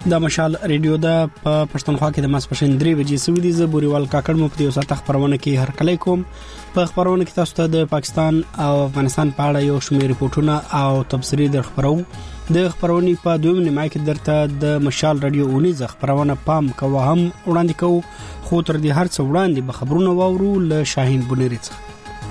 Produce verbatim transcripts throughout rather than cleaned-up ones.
د مشال ریډیو د پښتونخوا کې د ماسپښین درې بجې سوي دي. زه بوريوال کاکړ مو په یو ساعت خبرونه کې هر کله کوم. په خبرونه کې تاسو ته د پاکستان او افغانستان په اړه یو شمېر ریپورتونه او تبصرې در خبرو. د خبرونې په دویم نیمه کې درته د مشال ریډیو اونیزه خبرونه پام کوه هم وړاندې کوو، خو تر دې هر څه وړاندې به خبرونه واورو له شاهین بونری څخه.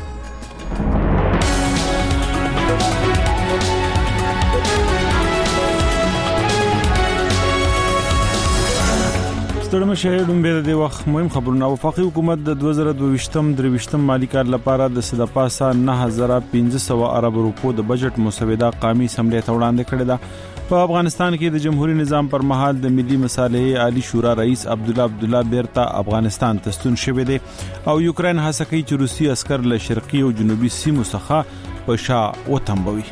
ستړم شهیدون به د وخت مهم خبرونه. وفاقي حکومت د دوه زره دوه ویشتم درې ویشتم مالی کال لپاره د صدپاسه نه هزار پنځه سوه ارب روپو د بجټ مسوده قومي اسمبلی ته وړاندې کړې ده. په افغانستان کې د جمهوریت نظام پر مهال د ملي مصالحې عالی شورا رئیس عبدالله عبدالله بیرته افغانستان ته ستون شوی دی او یوکرين هڅه کوي چې روسي عسكر له شرقي او جنوبي سیمو څخه په شا وتمبوي.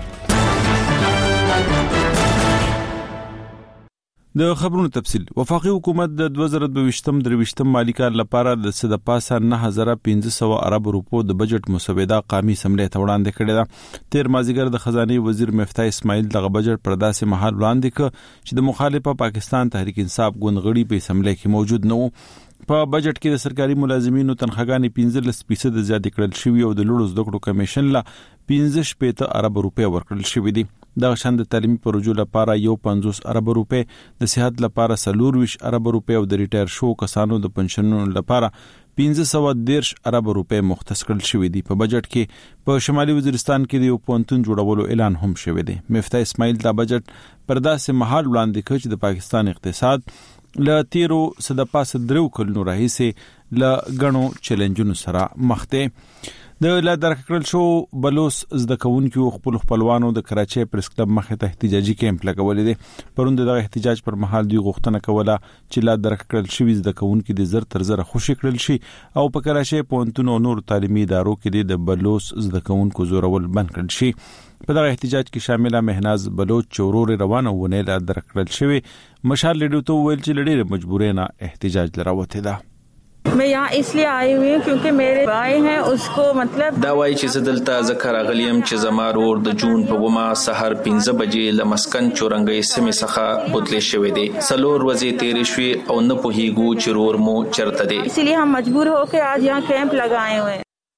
د خبرونو تفصیل. وفاقي حکومت د دوه زره دوه ویشتم درې ویشتم مالی کال لپاره د صدپاسه نه هزار پنځه سوه ارب روپو د بجټ مسوده قومي اسمبلی ته وړاندې کړې ده. تیر مازیګر د خزانه وزیر مفتاح اسماعیل دغه بجټ پر داسې مهال وړاندې ک چې د مخالفه پاکستان تحریک انصاف ګوندغړي په اسمبلی کې موجود نه وو. په بجټ کې د سرکاري ملازمینو تنخواګانې پنځلس فیصد زیاتې کړل شوې او د لوړو زده کړو کمیشن لا پنځه شپږ ارب روپے ورکړل شوې دي. د شند تعلیمي پروژو لپاره یو پنځوس ارب روپے، د صحت لپاره څلور ویشت ارب روپے او د ریټایر شو کسانو د پنشنونو لپاره پنځه سوه دېرش ارب روپے مختص کړل شوې دي. په بجټ کې په شمالي وزیرستان کې د یو پونتون جوړولو اعلان هم شوی دی. مفتاح اسماعیل دا بجټ پر داسې مهال وړاندې کړ چې د پاکستان اقتصاد له تیرو صدپاسه درو کلونو راهیسې له غنو چیلنجونو سره مخ دی. د لا درکړل شو بلوس زده کوونکو خپل خپلوانو د کراچي پریس کلب مخې ته احتجاجي کیمپ لګولې دي. پروند دغه احتجاج پر مهال دوی غوښتنه کوله چې لا درکړل شوی زده کوونکو د زر تر زر خوشی کړل شي او په کراچي پونتون او نور تعلیمي ادارو کې د بلوس زده کوونکو زورول بند کړل شي. په دغه احتجاج کې شامله مهناز بلوچ چورور روانه ونه لا درکړل شوی. مشال لیډو ته ویل چې لړې مجبورې نه احتجاج لراوته ده. मैं यहाँ इसलिए आई हुई हूँ क्योंकि मेरे भाई हैं उसको मतलब دا وایي چې زدلته ذکر غلیم چې زما ورور د جون په ومه سحر پنځه بجې لمسکن چورنګي سیمه څخه بوتلې شوې دي. څلور ورځې تیرې شوې او نه پوهیږو چې ورور مو چرته دی. इसलिए हम मजबूर होकर आज यहाँ कैंप लगाए हुए हैं.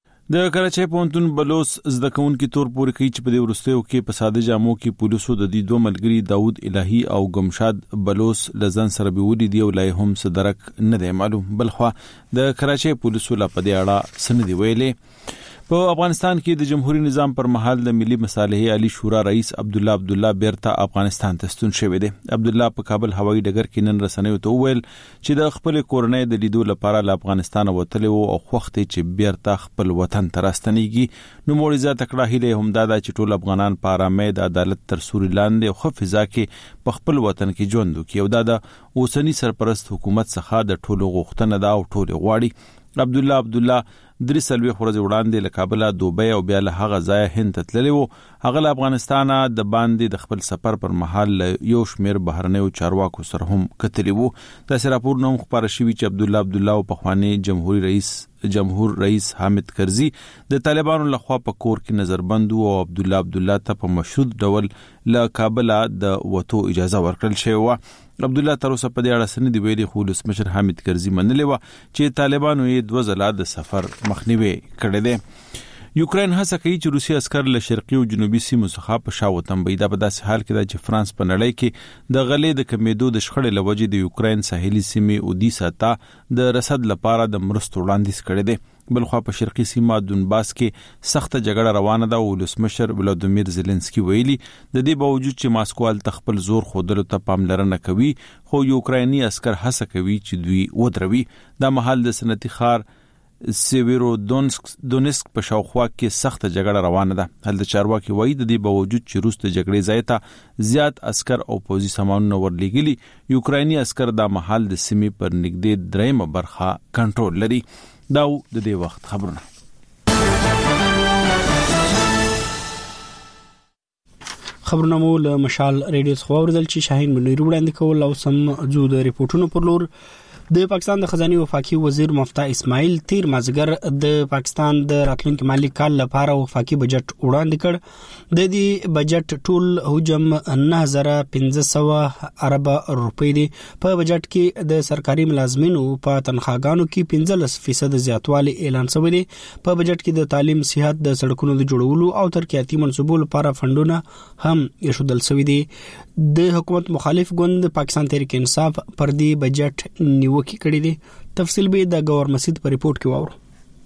د کراچي پونتون بلوس زده کوونکو تور پورې کوي چې په دې ورستیو کې په ساده جامو کې پولیسو د دې دوه ملګری داود الهی او گمشاد بلوس لزن سره بیولې دی او لای هم صدرک نه دی معلوم. بلخوا د کراچي پولیسو لا په دې اړه سن دی ویلې. په افغانستان کې د جمهوریت نظام پر مهال د ملي مصالحې عالی شورا رئیس عبدالله عبدالله بیرته افغانستان ته ستون شوی دی. عبدالله په کابل هوایي ډګر کې نن رسنیو ته وویل چې د خپل کورنۍ د لیدو لپاره له افغانستان وتلی او خوښ دی چې بیرته خپل وطن ته راستنیږي. نو موريزه تکړه هیله هم دا چې ټول افغانان په آرامۍ د عدالت تر سوري لاندې او ښه فضا کې په خپل وطن کې ژوند وکړي او دا د اوسنی سرپرست حکومت څخه د ټولو غوښتنه ده او ټول غواړي. عبدالله عبدالله درې سلوي خورځ وړاندې له کابل دوبۍ او بیا له هغه ځای هند ته تللی وو. هغه له افغانستان د باندې د خپل سفر پر مهال یو شمیر بهرنیو چارواکو سره هم کتلی وو. د راپور نوم خبر شوی چې عبدالله عبدالله او پخوانی جمهوریت رئیس جمهور رئیس حامد کرزي د طالبانو لخوا په کور کې نظربند او عبدالله عبدالله ته په مشروط ډول له کابل د وټو اجازه ورکړل شوی و. عبدالله تر اوسه په دې اړه سند دی ویلي خو ولسمشر حامد کرزي منلې و چې طالبانو یې دوه ځله د سفر مخنیوي کړی دی. یوکرين هڅه کوي چې روسي عسكر له شرقي او جنوبي سیمو څخه په شا وتمبوي. دا په داسې حال کې ده چې فرانس په نړۍ کې د غلې د کمیدو د شخړې لوجې د یوکرين ساحلي سیمې اودیسا ته د رسد لپاره د مرستو وړاندیز کړی دی. بلخوا په شرقي سیمه دونباس کې سخت جګړه روانه ده او ولسمشر ولادیمیر زيلنسکي ویلي د دې باوجود چې ماسکو ال تخپل زور خودلو ته پاملرنه کوي خو یوکرایني عسكر هڅه کوي چې دوی ودروي. دا محل د صنعتي ښار سیویرو دونسک دونسک په شاوخوا کې سخت جګړه روانه ده. هلته چارواکي وایي د دې باوجود چې روس د جګړې ځای ته زیات عسكر او پوځي سامانونه ورلېږلي یوکرایني عسكر د محل د سیمې پر نږدې دریمه برخه کنټرول لري. دا د دې وخت خبرونه. خبرونه مو له مشال ریډیو څخه اوریدل چې شاهین منیر وړاندې کول او سم جو د ریپورتونو پر لور. د پاکستان د خزانه وفاقي وزیر مفتاح اسماعیل تیر مازګر د پاکستان د راتلونکي مالی کال لپاره وفاقي بجټ وړاندې کړ. د دې بجټ ټول حجم نه هزار پنځه سوه ارب روپۍ دی. په بجټ کې د سرکاري ملازمینو په تنخواګانو کې پنځلس فیصد زیاتوالی اعلان شوی دی. په بجټ کې د تعلیم، صحت، د سړکونو د جوړولو او ترقیاتي منصوبو لپاره فندونه هم ایښودل شوی دي. د حکومت مخالف ګوند پاکستان تحریک انصاف پر دې بجټ نیوکه کړې دي. تفصیل به د گور مسجد په ریپورت کې واورو.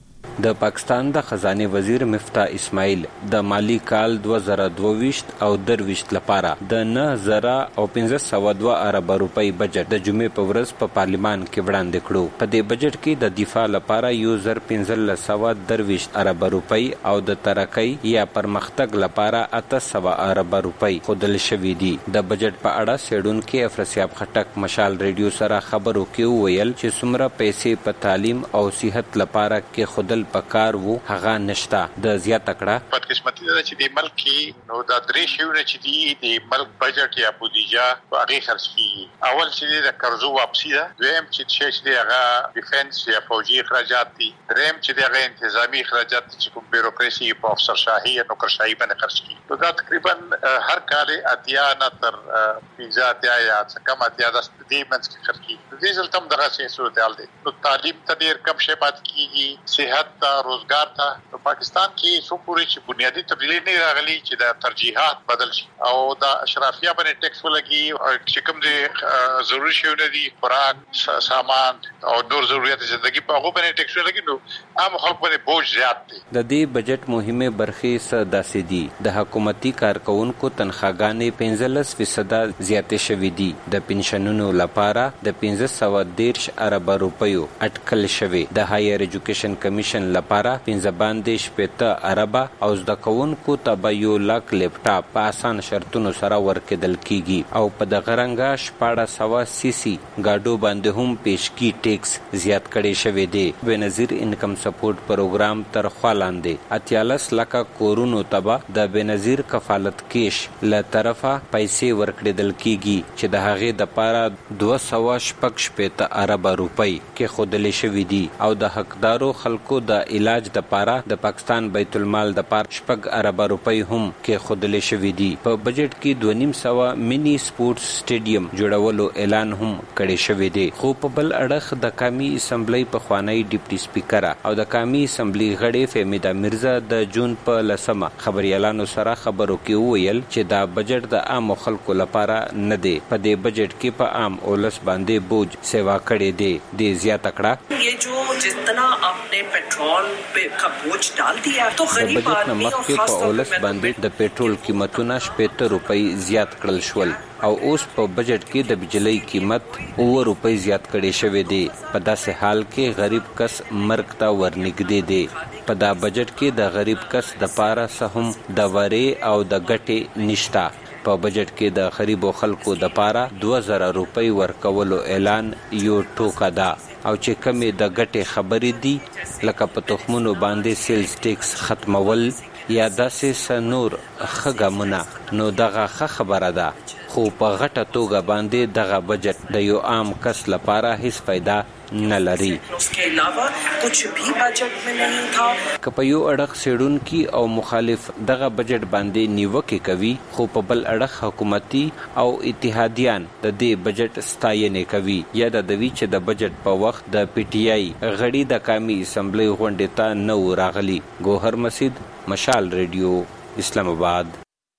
د پاکستان د خزانه وزیر مفتاح اسماعیل د مالی کال دوه زره دوه او درویشت لپاره د نه زره او پنځه سوه دوه ارب روپۍ بجټ د جمعې په ورځ په پارلیمان کې وړاندې کړو. په دې بجټ کې د دفاع لپاره یو زر پنځلس سوه درویشت ارب روپۍ او د ترقۍ یا پرمختګ لپاره اته سوه ارب روپۍ خودل شوې دي. د بجټ په اړه سیډونکو افرسیاب خټک مشال ریډیو سره خبرو کې ویل چې څومره پیسې په تعلیم او صحت لپاره کې خودل پکار وو هغه نشتا. د زیاته کړه بدقسمتي ده چې د ملک کې نو د درې شیونه چې دي د ملک بجټ یا بودیجه هغه خرج کیږي. اول چې د قرضو واپسی ده، دویم چې چې هغه ډیفنس یا فوجي اخراجات دي، دریم چې هغه انتظامی اخراجات چې کوم بیروکراسي په افسرشاهي او نوکرشاهي باندې خرج کیږي. نو دا تقریبا هر کال اتیا نه تر پنځه اتیا یا څه کم اتیا د دې منځ کې خرج کیږي. د دې ځل تم دغه څه صورتحال دی. نو تعلیم ته ډیر کم شی پات کیږي، صحت ته، روزګار ته. په پاکستان کې څو پورې چې بنیادی تبدیلی نه راغلي چې د ترجیحات بدل شي او د اشرافیه باندې ټیکس ولګي چې کوم دي ضروري شیونه دي، خوراک، سامان او نور ضرورت زندگی په هغه باندې ټیکس ولګي، نو عام خلک باندې بوج زیات دي. د دې بجټ مهمه برخې څه داسې دي. د حکومتي کارکونکو تنخواګانې پنځلس فیصد زیاتې شوې دي. د پنشنونو لپاره د پنځه سوه دېرش ارب روپیو اټکل شوی. د هایر ایجوکیشن کمیشن لپاره پنځه باندې شپېته اربه او زده کوونکو ته به یو لاک لیپټاپ په اسان شرطونو سره ورکېدل کیږي او په دغه رنګه شپاړس سوه سیسي ګاډو باندې هم پیشکي ټیکس زیات کړی شوی دی. بېنظیر انکم سپورټ پروګرام تر خوا لاندې اتیالس لکه کورونو ته به د بېنظیر کفالت کیش له طرفه پیسې ورکړېدل کیږي چې د هغې دپاره دوه سوه شپږ شپېته اربه روپۍ کېښودلې شوي دي او د حقدارو خلکو د علاج د پاره د پاکستان بیت المال د پاره شپږ ارب روپۍ هم کې خودلې شوې دي. په بجټ کې دوه نیم سوه مینی سپورټس سټیډیم جوړولو اعلان هم کړی شوی دی. خو په بل اړخ د قومي اسمبلی پخوانی ډیپټي سپیکر او د قومي اسمبلی غړي فهمیده مرزا د جون په لسمه خبريالانو سره خبرو کې ویل چې دا بجټ د عام خلکو لپاره نه دی. په دې بجټ کې په عام اولس باندې بوج سیوا کړی دی. د زیاته کړه یہ جو جتنا اپنے پیٹرول پہ کا بوجھ ڈال دیا تو غریب آدمی اور خاص طور پر باندې د پېټرول قیمتونه شپېته روپۍ زیات کړل شول او اوس په بجټ کې د بجلی قیمت اوه روپۍ زیات کړي شوی دی. په داسې حال کې غریب کس مرګ ته ورنږدې دی. په دا بجټ کې د غریب کس د پاره څه هم د ورې او د ګټې نشتا. په بجټ کې د غریبو خلکو د پاره دوه زره روپۍ ورکولو اعلان یو ټوکه ده او چې کمی د ګټې خبرې دي لکه په تخمونو باندې سیلز ټیکس ختمول یا داسې سنور خګمونه، نو دغه ښه خبره ده. خو په غټه توګه باندې دغه بجټ د یو عام کس لپاره هیڅ فایده نه لري. उसके अलावा कुछ भी बजट में नहीं था. که په یو اړخ سیډونکي او مخالف دغه بجټ باندې نیوکه کوي، خو په بل اړخ حکومتي او اتحادیان د دې بجټ ستاینه کوي. یا د دوی چې د بجټ په وخت د پی ټی آی غړي د قومي اسمبلی غونډې ته نه راغلي. ګوهر مسجد، مشال ریډیو، اسلام آباد.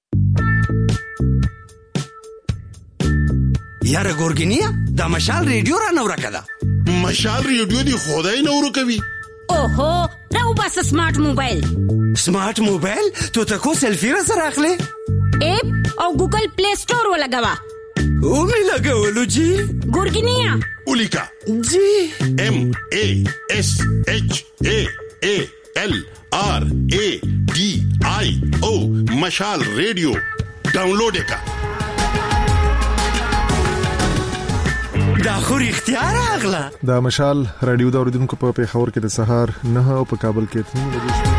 یاره ګورګینیا دا مشال ریډیو را نو راکده. مشال ریډیو دی خدای نو ورو کوي. اوهو راو بس سمارټ موبایل. سمارټ موبایل تو ته کو سیلفی را سره اخلي؟ اپ او ګوګل پلی سٹور ولګوا. او می لګولو جی. ګورګینیا اولیکا جی ام ا اس اچ ا ا ال آر ا ډي آی او مشال ریډیو ډاونلوډ کا. دا خو اختیار اغلا. دا مشال رادیو دا اوریدونکو په پیښور کې د سهار نه او په کابل کې اته بجې شو.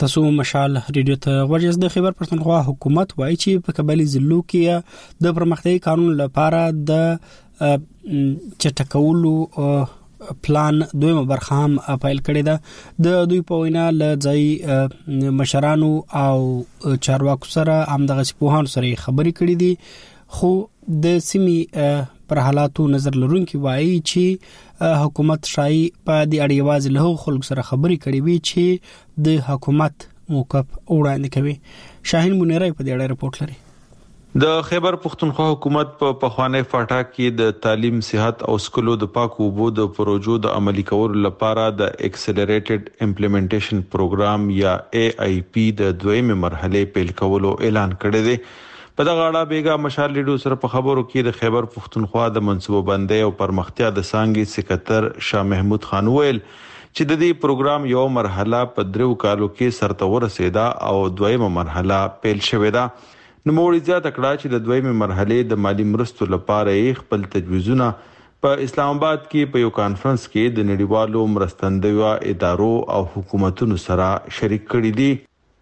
تاسو مشال ریډیو ته ورجز د خیبر پښتونخوا حکومت وایي چې په قبایلی ضلعو کې د پرمختیايي قانون لپاره د چټکولو پلان دویمه برخه هم فایل کړې ده. د دوی په وینا ل ځای مشرانو او چارواکو سره هم د غسپوهان سره خبرې کړې دي، خو د سیمې پر حالاتو نظر لرونکي وایي چې حکومت شای په دې اړه یوازې له خلکو سره خبرې کړې وي چې د حکومت موقف وړاندې کوي. شاهین منیرای په دې اړه رپورټ لري. د خیبر پښتونخوا حکومت په پخوانی فاټا کې د تعلیم، صحت او سکولو د پاکو اوبو د پروژو د عملي کولو لپاره د اکسلریټډ امپلیمنټیشن پروګرام یا ای آی پی د دویمه مرحله پیل کولو اعلان کړی دی. په دغه اړه بیګا مشال لیډو سره په خبرو کې د خیبر پښتونخوا د منصوبه بندۍ او پرمختیا د څانګې سکرټر شاه محمود خان ویل چې د دې پروګرام یو مرحله په درو کالو کې سرته ورسېده او دویمه مرحله پیل شوې ده. نو موږ زیاته کړه چې د دویمه مرحله د مالی مرستو لپاره خپل تجویزونه په اسلام آباد کې په یو کانفرنس کې د نړیوالو مرستندویو ادارو او حکومتونو سره شریک کړي دي.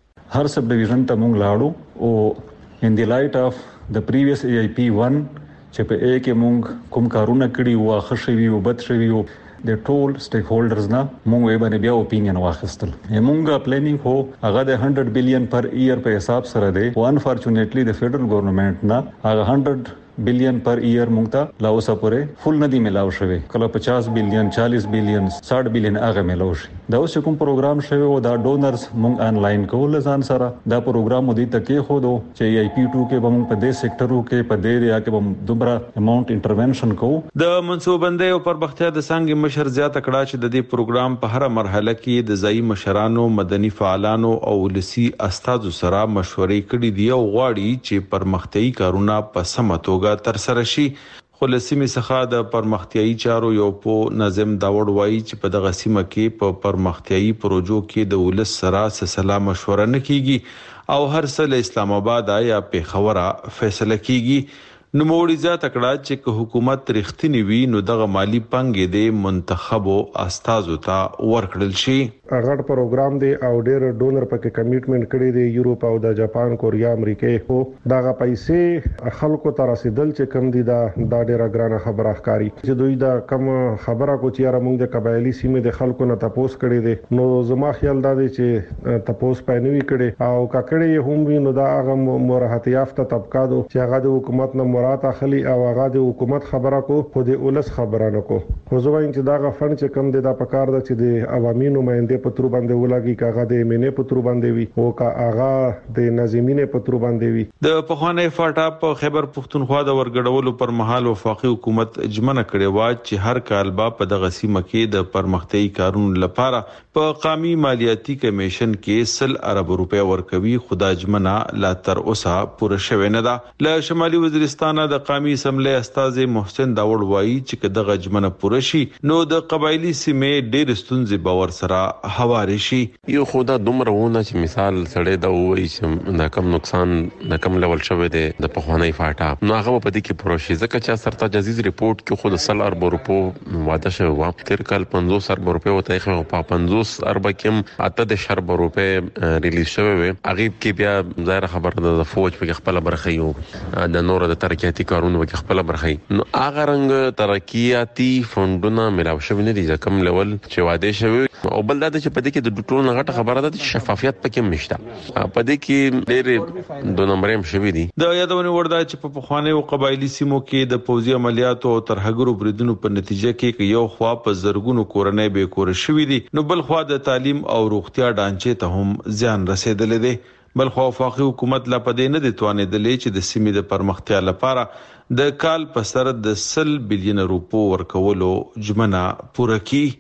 هر سب ډیویژن ته موږ لاړو او in the light of the previous A I P one چې په A کې موږ کوم کارونه کړي او خښوي او بد شوي او د ټول سټیک هولډرز نه موږ یې باندې بیا اوپینین واخیستل. موږ پلانینګ هو هغه د one hundred billion پر ایئر په حساب سره دی او انفورچونټلی د فدرل ګورنمنت نه هغه one hundred billion پر ایئر موږ ته لا اوسه پورې فول ندی ملاو شوی. کله fifty billion forty billion sixty billion هغه ملاو شي. دا اوس کوم پروګرام شوی او دا ډونرز موږ انلاین کول ځان سره دا پروګرام مو دي تکي خو دو چې آی پی two کې به موږ په دې سېکټرو کې په دې یا کې به دومره اماونټ انټرونشن کوو. د منصوبه بندۍ او پرمختیا د څنګه مشر زیاته کړه چې د دې پروګرام په هر مرحله کې د ځای مشرانو، مدني فعالانو او ولسی استادو سره مشورې کړې دي او غواړي چې پرمختیايي کارونه په سمه توګه تر سره شي. خو لسیمه څخه د پرمختیايي چارو یو په نظم داوړ وایي چې په دغه سیمه کې په پرمختیايي پروژو کې د ولس سره سلا مشوره نه کیږي او هر څه اسلام آباد یا پیښور فیصله کیږي. نو موړي ځات کړه چې حکومت رښتینی وي نو دغه مالی پنګې د منتخبو استادو ته ورکړل شي. هغه پروګرام دی او ډېر ډونر پکې کمیټمنټ کړی دی یورپ او د جاپان، کوریا، امریکا خو دغه پیسې خلکو ته رسیدل چې کم دي دا د ډېر ګرانه خبره ښکاری چې دوی دا کم خبره کو چې را موږ د قبایلی سیمې د خلکو نه تاسو کړی دی. نو زما خیال دا دی چې تاسو پېنوي کړي او ککړې هم وي نو دا هغه مرحت یافته طبقاتو چې هغه د حکومت نه مراد اخلي او هغه د حکومت خبره کو خو د اولس خبره نه کو. خو زه وایم چې دا غفن چې کم دي دا پکار ده چې د عوامي نمائنده پترو باندې ولګي کاغه د مینه پترو باندې وي او کا هغه د نظمینه پترو باندې وي. د پخوانی فاټا په خیبر پښتونخوا د ورګډولو پر مهال وفاقي حکومت اجمنه کړې و چې هر کال با په دغه سیمه کې د پرمختیايي کارونو لپاره په قومي مالیاتي کمیشن کې سل ارب روپیا ورکوي. خدا اجمنه لا تر اوسه پوره شوه نه ده. له شمالي وزیرستان د قومي اسمبلی استاد محسن داوړ وایي چې دغه اجمنه پوره شي نو د قبایلی سیمې ډېر ستونزې باور سره هواري شي. یو خدا دومره ونه چې مثال سړی دا وایي چې دا کم نقصان د کم لیول شوی دی د پخوانی فاټا نو هغه په دې کې پروشي ځکه چې سرتا جزیز ریپورت کې خود سل ارب روپو واده شوی و. تیر کال پنځوس ارب روپو وته خو په پنځوس ارب کې اته د شرب روپو ریلیز شوی و. هغه کې بیا ظاهر خبره د فوج په خپل برخه یو د نور د ترقیاتي کارونه په خپل برخه نو هغه رنګ ترقیاتي فندونه ملاو شوی نه دي کم لیول چې واده شوی او بل دا چې په دې کې د ټولو غټه خبره ده چې شفافیت پکې مشته په دې کې ډېر دوه نمبرې شوی دي. د یادونه وردا چې په پخوانی او قبایلی سیمو کې د پوځي عملیاتو او ترهګرو بریدونو په نتیجه کې یو خوا په زرګونو کورنۍ به کور شوی دي نو بل خوا د تعلیم او روغتیا ډانچې ته هم زیان رسیدلې دي. بل خو وفاقي حکومت لا پدې نه دي توانېدلې چې د سیمې د پرمختیا لپاره د کال په سر د سل بلین روپو ورکولو جمنه پوره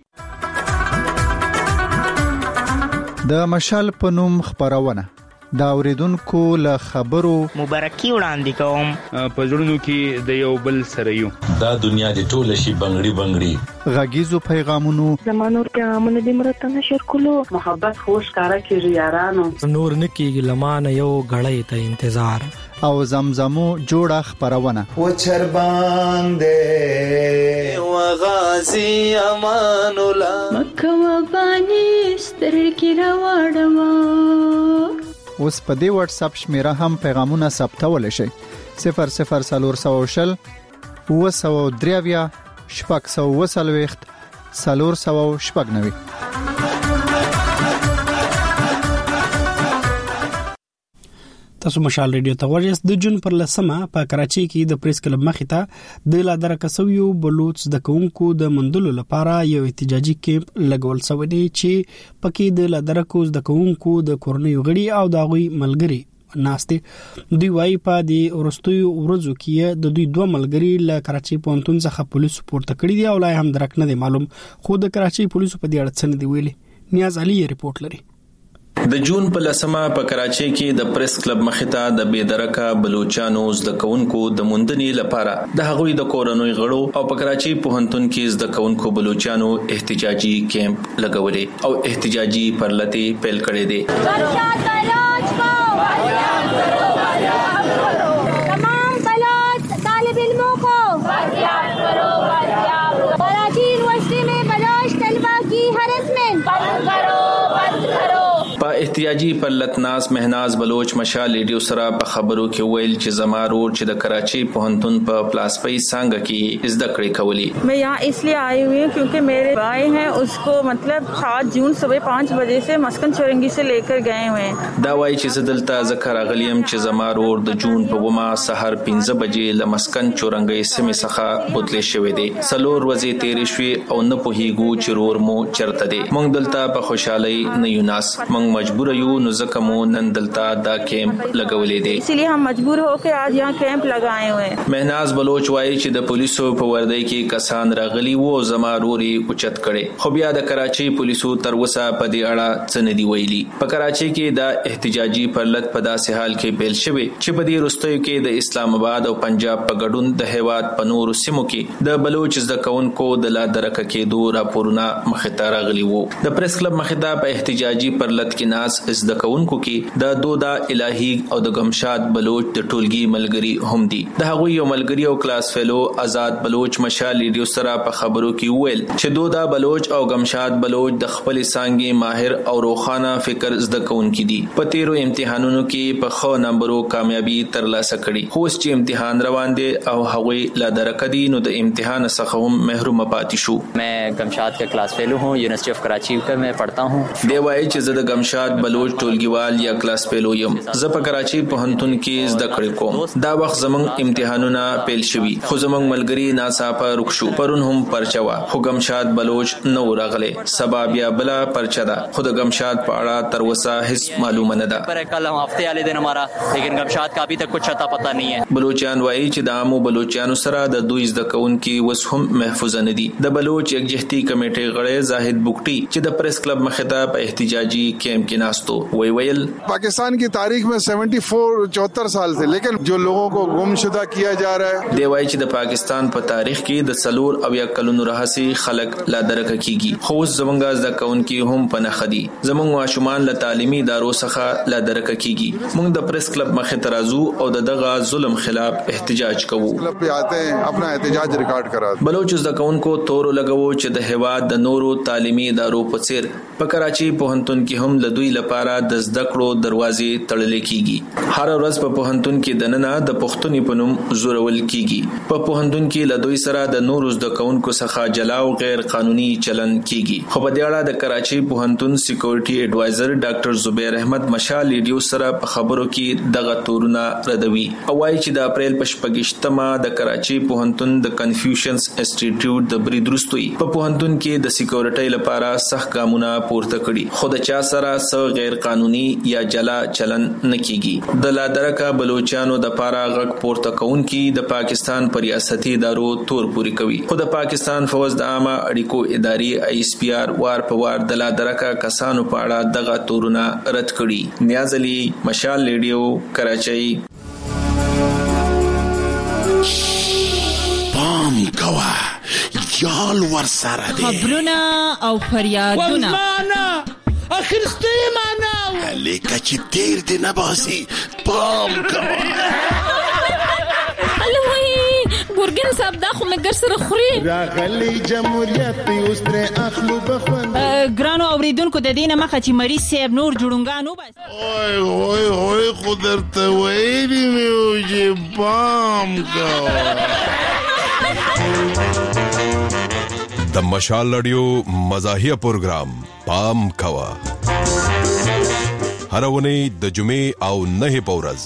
کړي. د مشال په نوم خبرونه دا اوریدونکو له خبرو مبارکي وړاندې کوم. په ژوندونو کې د یو بل سره یو دا دنیا د ټوله شي بنگړي بنگړي غږیزو پیغامونو زمانو پیغامونه د مرتنه شر کولو محبت خوش کارا کیږي یارانو نور نکیږي لمانه یو غړې ته انتظار او زمزمو جوړه خبرونه و چر باندې و غازی امان الله مکه و بانی ستر کی راوړم اوس په دې واتس اپ شمیره هم پیغامونه ثبتول شي صفر صفر څلور سوه شل اوه سوه درې اویا شپږ سوه اوه څلوېښت څلور سوه شپږ نوي. تاسو مشال ریډیو ته ورجست د جون پر لسمه په کراچي کې د پریس کلب مخې ته د لادر کسویو بلوچ د کوونکو د مندلو لپاره یو احتجاجي کیمپ لګول شوی دی چې پکې د لادر کوز د کوونکو د کورنۍ غړي او د غوي ملګري ناشته دوی وايي په دې ورستیو ورځو کې د دوی دوه ملګري له کراچي پونتون څخه پولیس پورته کړی دی او لا هم درک نه دی معلوم خو د کراچي پولیسو په دې اړه څه نه دی ویلي. نیاز علي ریپورت لري. د جون په لسمه په کراچۍ کې د پریس کلب مخې ته د بېدرکه بلوچستانو زده کوونکو د موندنې لپاره د هغوی د کورنۍ غړو او په کراچۍ پوهنتون کې زده کوونکو بلوچستانو احتجاجي کیمپ لګولې او احتجاجي پرلتې پیل کړې دي. تمام بلوچ طالب علموں کو کراچی یونیورسٹی میں بلوچ طلبہ کی ہراسمنٹ بند کرو بند کرو. په احتجاجي پرلتناس مهناز بلوچ مشال ریډیو سره په خبرو کې ویل چې زمارور چې د کراچي پوهنتون په پلاسپی څنګه کې زده کړې کولې. मैं यहाँ इसलिए आई हुई हूँ क्योंकि मेरे भाई हैं उसको मतलब सात जून सुबह पाँच बजे से मस्कन चौरंगी से लेकर गए हुए हैं. دا وایي چې زدلته ذکر غلیم چې زمارور د جون په ومه سحر پنځه بجې ل مسکن چورنګي سیمه څخه بوتلې شوې دي. سلور ورځې تیرې شوې او نه پوهیږو چې رور مو چرته دي. مونږ دلته په خوشحالي نه یو ناس مونږ مجبور یو نو ځکه مو نن دلته دا کیمپ لګولې دي. इसलिए हम मजबूर होकर आज यहाँ कैंप लगाए हुए हैं. مهناز بلوچ وایي چې د پولیسو په وردی کې کسان راغلي وو زماروري اوچت کړي خو بیا د کراچي پولیسو تر وسه په دې اړه څه نه دی ویلي. په کراچي کې دا احتجاجي پرلت په داسې حال کې پیل شوی چې په دې وروستیو کې د اسلام آباد او پنجاب په ګډون د هیواد په نورو سیمو کې د بلوچ زده کوونکو د لا درکه کېدو راپورونه مخې ته راغلي وو. د پریس کلب مخې ته په احتجاجي پرلت کې ناس زده کوونکو کې د دودا الهی او د گمشاد بلوچ د ټولګي ملګری هم دي. د هغه یو ملګری او کلاس فیلو آزاد بلوچ مشال ریډیو سره په خبرو کې ویل چې دودا بلوچ او گمشاد بلوچ د خپل سانګي ماهر او روخانه فکر زده کوونکي دي. په تیرو امتحانونو کې په خو نمبرو کامیابی ترلاسه کړي خو چې امتحان روان دي او هغه لا درکدي نو د امتحان څخه هم محروم پاتې شو. मैं गमशाद का क्लास फेलो हूँ यूनिवर्सिटी ऑफ कराची का मैं पढ़ता हूँ. دی وایي چې زه د گمشاد بلوچ ټولګیوال یا کلاس فیلو یم. زه په کراچي پوهنتون کې زده کړې کوم. دا وخت زمنګ امتحانونه پیل شوي خو زمنګ ملګری ناڅاپه رک شو. پرون هم پرچا وا خو گمشاد بلوچ نو راغله. سبب یا بلا پرچا ده خو د گمشاد په اړه تر اوسه هیڅ معلومه نه ده. पर कल हम हफ्ते वाले दिन हमारा लेकिन गमशाद का अभी तक कुछ अता पता नहीं है. بلوچستان وایي چې د عامو بلوچستانو سره د دوی زده کوونکي وس هم محفوظ نه دي. د بلوچ یکجهتي کمیټې غړی زاهد بوکټي چې د پریس کلب مخې ته په احتجاجي کیمپ کې ناستو وی ویل पाकिस्तान की तारीख में चौहत्तर चौहत्तर साल से लेकिन जो लोगों को गुमशुदा किया जा रहा है. دی وایي چې د پاکستان په تاریخ کې د څلور او یا کلونو راهسي خلک لا درک کیږي خو زمونږ زده کوونکي هم په نخدي. زمونږ ماشومان له تعلیمي ادارو څخه لا درک کیږي. موږ د پریس کلب مخې ته راځو او د دغه ظلم خلاف احتجاج کوو. کلب په آتے ہیں اپنا احتجاج ریکارډ کرا. بلوچ زده کوونکو تور لګوو چې د هیواد د نورو تعلیمي ادارو په څیر په کراچي پوهنتون کې هم د دوی لپاره د زده کړو دروازې تړل کیږي. هر ورځ په پوهنتون کې د نننه د پښتوني په نوم زورول کیږي. په پوهنتون کې له دوی سره د نورو زده کوونکو څخه جلا او غیر قانوني چلن کیږي. خو په دې اړه د کراچي پوهنتون سکیورټي ایڈوایزر ډاکټر زبیر احمد مشال ریډیو سره په خبرو کې دغه تورونه ردوي او وايي چې د اپریل په شپږشتمه د کراچي پوهنتون د کنفیوشنز انسټیټیوټ د بریدروستوي په پوهنتون کې د سکیورټي لپاره سخت ګامونه پورته کړي خو د چا سره څه غیر قانوني یا جلا چلن نکېږي. د لادرکه بلوچستانو د پاره غږ پورته کونکي د پاکستان پر ریاستي ادارو تور پوری کوي خو د پاکستان فوج د عامه اړیکو ادارې ای اس پی آر وار په وار د لادرکه کسانو په اړه دغه تورونه رد کړي. نیاز علي مشال ریډیو کراچۍ. پام کوه یال ور سره دی خبرونه او فریادونه ورمانه اخرسته معنا لیکه چې تیر دی نه باسي. پام کوه الوی ګور ګورګین صاحب دا خو مې ګر سره خوري راغلی جمهوریت اوس تر اخلو بخون ګرانو اوریدونکو د دینه مخه چې مریض صاحب نور جوړونګانو بس اوه اوه اوه خدرته وایي مې چې بام د مشال رادیو مزاحیه پروگرام پام کوا هرونه د جمعې او نه پورز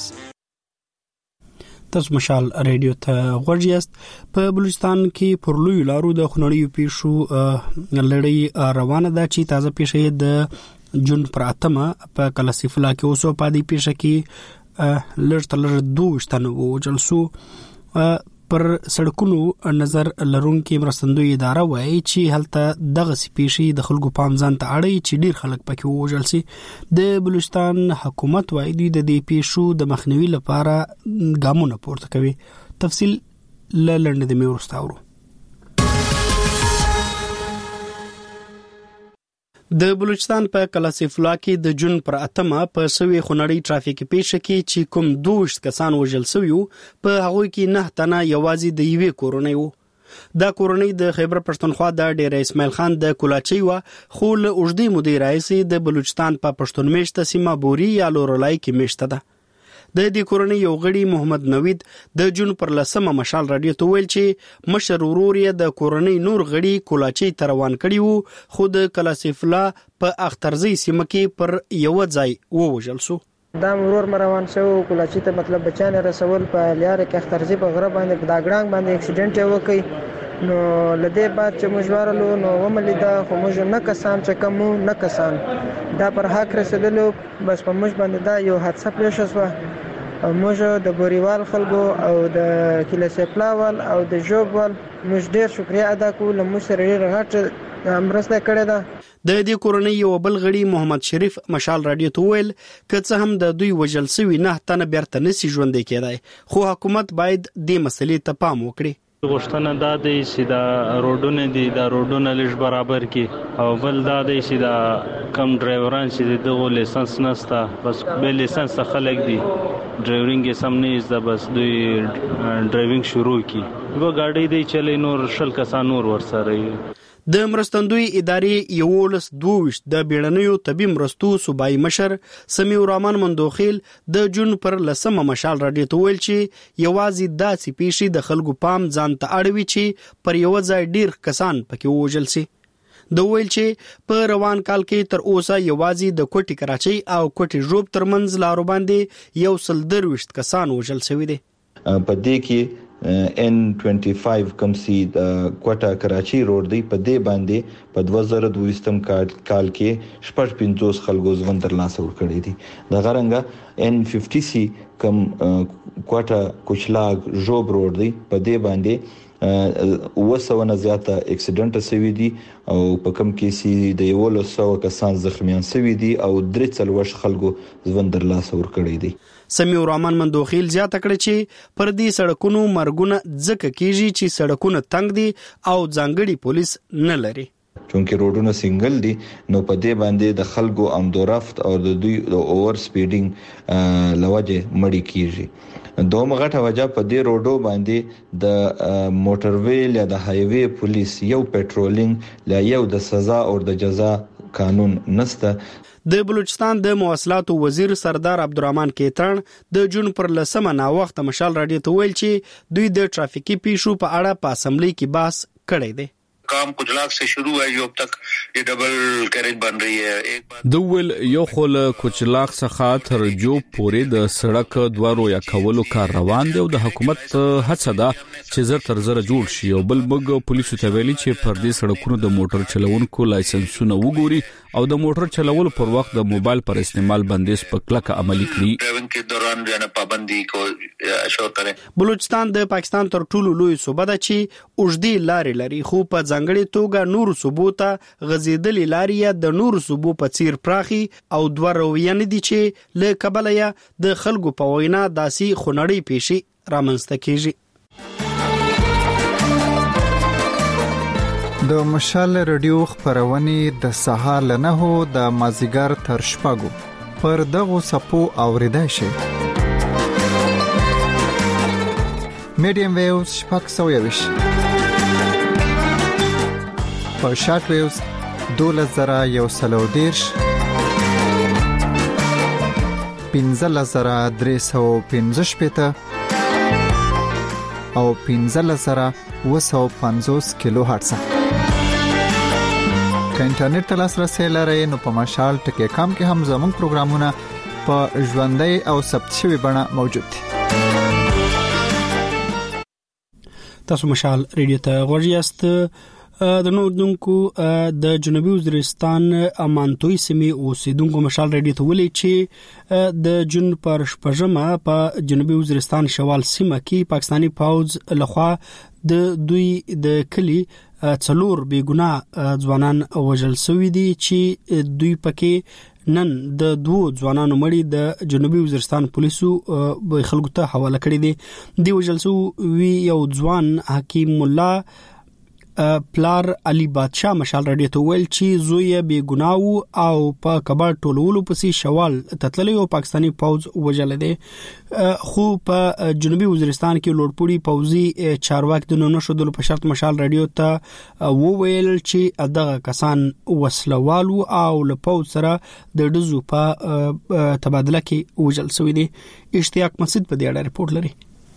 تاسو مشال رادیو ته غوړیاست په بلوچستان کې پر لوی لارو د خنړیو پیښو لړۍ روانه ده چې تازه پیښه د جون پر اتمه په کلاسیفلا کې اوسو پادې پیښه کې لړ تلر دوه شتنو جلسو پر سړکونو نظر لرونکو مرستندوی اداره وایي چې هلته دغه سپیشي د خلکو پام ځان ته اړي چې ډیر خلک پکې وژل سي د بلوچستان حکومت وایي د دې پیښو د مخنیوي لپاره ګامونه پورته کوي تفصیل لړند د میورستاورو د بلوچستان په کلاسیفلا کې د جون پر اتمه په سوي خنړی ټرافیکي پیښه کې چې کوم دوه کسان وژل شوی په هغه کې نه تنه یوازې د یوې کورونې وو دا کورونې د خیبر پښتونخوا د ډیر اسماعیل خان د کولاچي و خو له اوږدې مودې راځي د بلوچستان په پښتون میشته سیمه بوري یا لورلای کې میشته ده د دې کورونې یو غړي محمد نوید د جون پر لسمه مشال رادیو ته ویل چې مشر ورور یې د کورونې نور غړي کولاچي تروان کړي وو خو د کلاسیفلا په اخترزي سیمه کې پر یو ځای ووژل شو دا مرور مروان شو کولاچي ته مطلب بچانه رسول په لیاره کې اخترزي په غره باندې دا ګړنګ باندې اکسیډنټ وکړي نو لدې بعد چې مجوارلو نو وملیدا خو موږ نه کسان چې کوم نه کسان دا پر حق رسیدلو بس په موږ باندې دا یو حادثه پیښ شوه موږ د بوریوال خلکو او د کلاسیفلاوال او د جوبوال موږ ډیر شکریا ادا کوو موږ سره ډیر غټ مرسته کړې ده د دې کورنۍ یو بل غړي محمد شریف مشال رادیو ته ویل که څه هم د دوی وجل سوي نه تنه بیرته نسی ژوندې کېدای خو حکومت باید دې مسلې ته پام وکړي غوښتنه دا دی چې دا روډونه دي دا روډونه لږ برابر کړي او بل دا دی چې دا کم ډرایوران چې دغه لیسنس نسته بس به لیسنس خلک دي ډرایورینګ یې سم نه زده بس دوی ډرایوینګ شروع کړي یو ګاډي دی چې نور شل کسان نور ورسره د مرستندوی ادارې یولس دوش د بیړنیو طبي مرستو صوبایي مشر سمیع الرحمن مندوخیل د جون پر لسمه مشال رادیو ته ویل چې یوازې داسې پیښې د خلکو پام ځان ته اړوي چې پر یو ځای ډیر کسان پکې وژل سي د ویل چې په روان کال کې تر اوسه یوازې د کوټي کراچۍ او کوټي جوب ترمنځ لارو باندې یو سل درويشت کسان وژل شوی دي په دې کې ان پنځه کم سي د کوټا کراچي روډ دی په دې باندې په دوه زره دوه کال کې شپږ پنځوس خلکو ژوند تر لاسه ورکړي دي د غرنګ ان پنځه سي کم کوټا کوچلاګ جوب روډ دی په دې باندې وسونه زیاته اکسیډنټ شوی دي او په کم کې سي د یو لسو کسان زخمیان شوی دي او درې څلوش خلکو ژوند تر لاسه ورکړي دي سمیع الرحمن مندوخیل زیاته کړی چې پر دې سړکونو مرګونه ځکه کیږي چې سړکونه تنګ دي او ځانګړي پولیس نه لري چونکه روډونه سنگل دي نو په دې باندې د خلکو آمدورفت او د دوی د اوور سپیډینګ لوجه مړی کیږي دوه غټه وجہ په دې روډو باندې د موټر ویل یا د های وی پولیس یو پټرولینګ لا یو د سزا او د جزا قانون نسته د بلوچستان د مواصلاتو وزیر سردار عبدالرحمن کیتان د جون پر لسمه نا وخت مشال رادیو ته ویل چې دوی د ټرافیکي پیښو په اړه په اسمبلی کې بحث کړی دی काम कुचलाक से शुरू है जो अब तक ये डबल कैरेज बन रही है एक बार دوول یو خل کوچلاک څخه تر جو پورې د سړک دوارو یا کولو کار روان دی او د حکومت هڅه ده چې زر تر زر جوړ شي او بل بګ پولیسو ته ویلي چې پر دې سړکونو د موټر چلوونکو لایسنسونه وګوري او د موټر چلولو پر وخت د موبایل پر استعمال بندیز په کلکه عملي کړي ड्राइविंग के दौरान जो है पाबंदी को اشور کړي بلوچستان د پاکستان تر ټولو لوی صوبه ده چې اوږدې لارې لري خو په ځانګړي توګه نور صوبو ته غزیدلې لارې د نور صوبو په څیر پراخي او دوه رویه نه دي چې له کبله یا د خلکو په وینا داسي خنړی پیشي رامنځته کیږي د مشال رادیو خبرونه د سهار لنهو د مازیګر تر شپږو پر دغه سپو اوریدای شي میډیم ویوز شپږ سوه یویشت، په شارټ ویوز دولس زره یو سل او دېرش، پنځلس زره درې سوه پنځه شپېته او پنځلس زره اووه سوه پنځوس کیلو هرتز. که انټرنیټ ته لاسرسی لرئ نو په مشال ټکی کام کې هم زموږ پروګرامونه په ژوندۍ او ثبت شوي بڼه موجود دي. تاسو مشال ریډیو ته غوږ یاست. د نوردونکو د جنوبي وزیرستان امانتوي سیمې اوسیدونکو مشال ریډیو ته ویلي چې د جون پر شپږمه په جنوبي وزیرستان شوال سیمه کې پاکستانی پوځ لخوا د دوی د کلی څلور بیګناه ځوانان وژل شوي دي چې دوی پکې نن د دوه ځوانانو مړي د جنوبي وزیرستان پولیسو خلکو ته حواله کړي دي. دی وژل شوی یو ځوان حکیم الله پلار علي بادشاه مشال رډیو ته ویل چې زوی بے ګناو او په کباړ ټولولو پسې شوال تتللی او پاکستانی پوځ وژل دي. خو په جنوبي وزیرستان کې لوړپوړي پوځي چارواکي د نونو شودلو په شرط مشال رډیو ته وویل چې دغه کسان وسلوالو او له پوځ سره د ډزو په تبادله کې وژل شوی دي. اشتیاق مسجد په دې اړه رپورټ لري.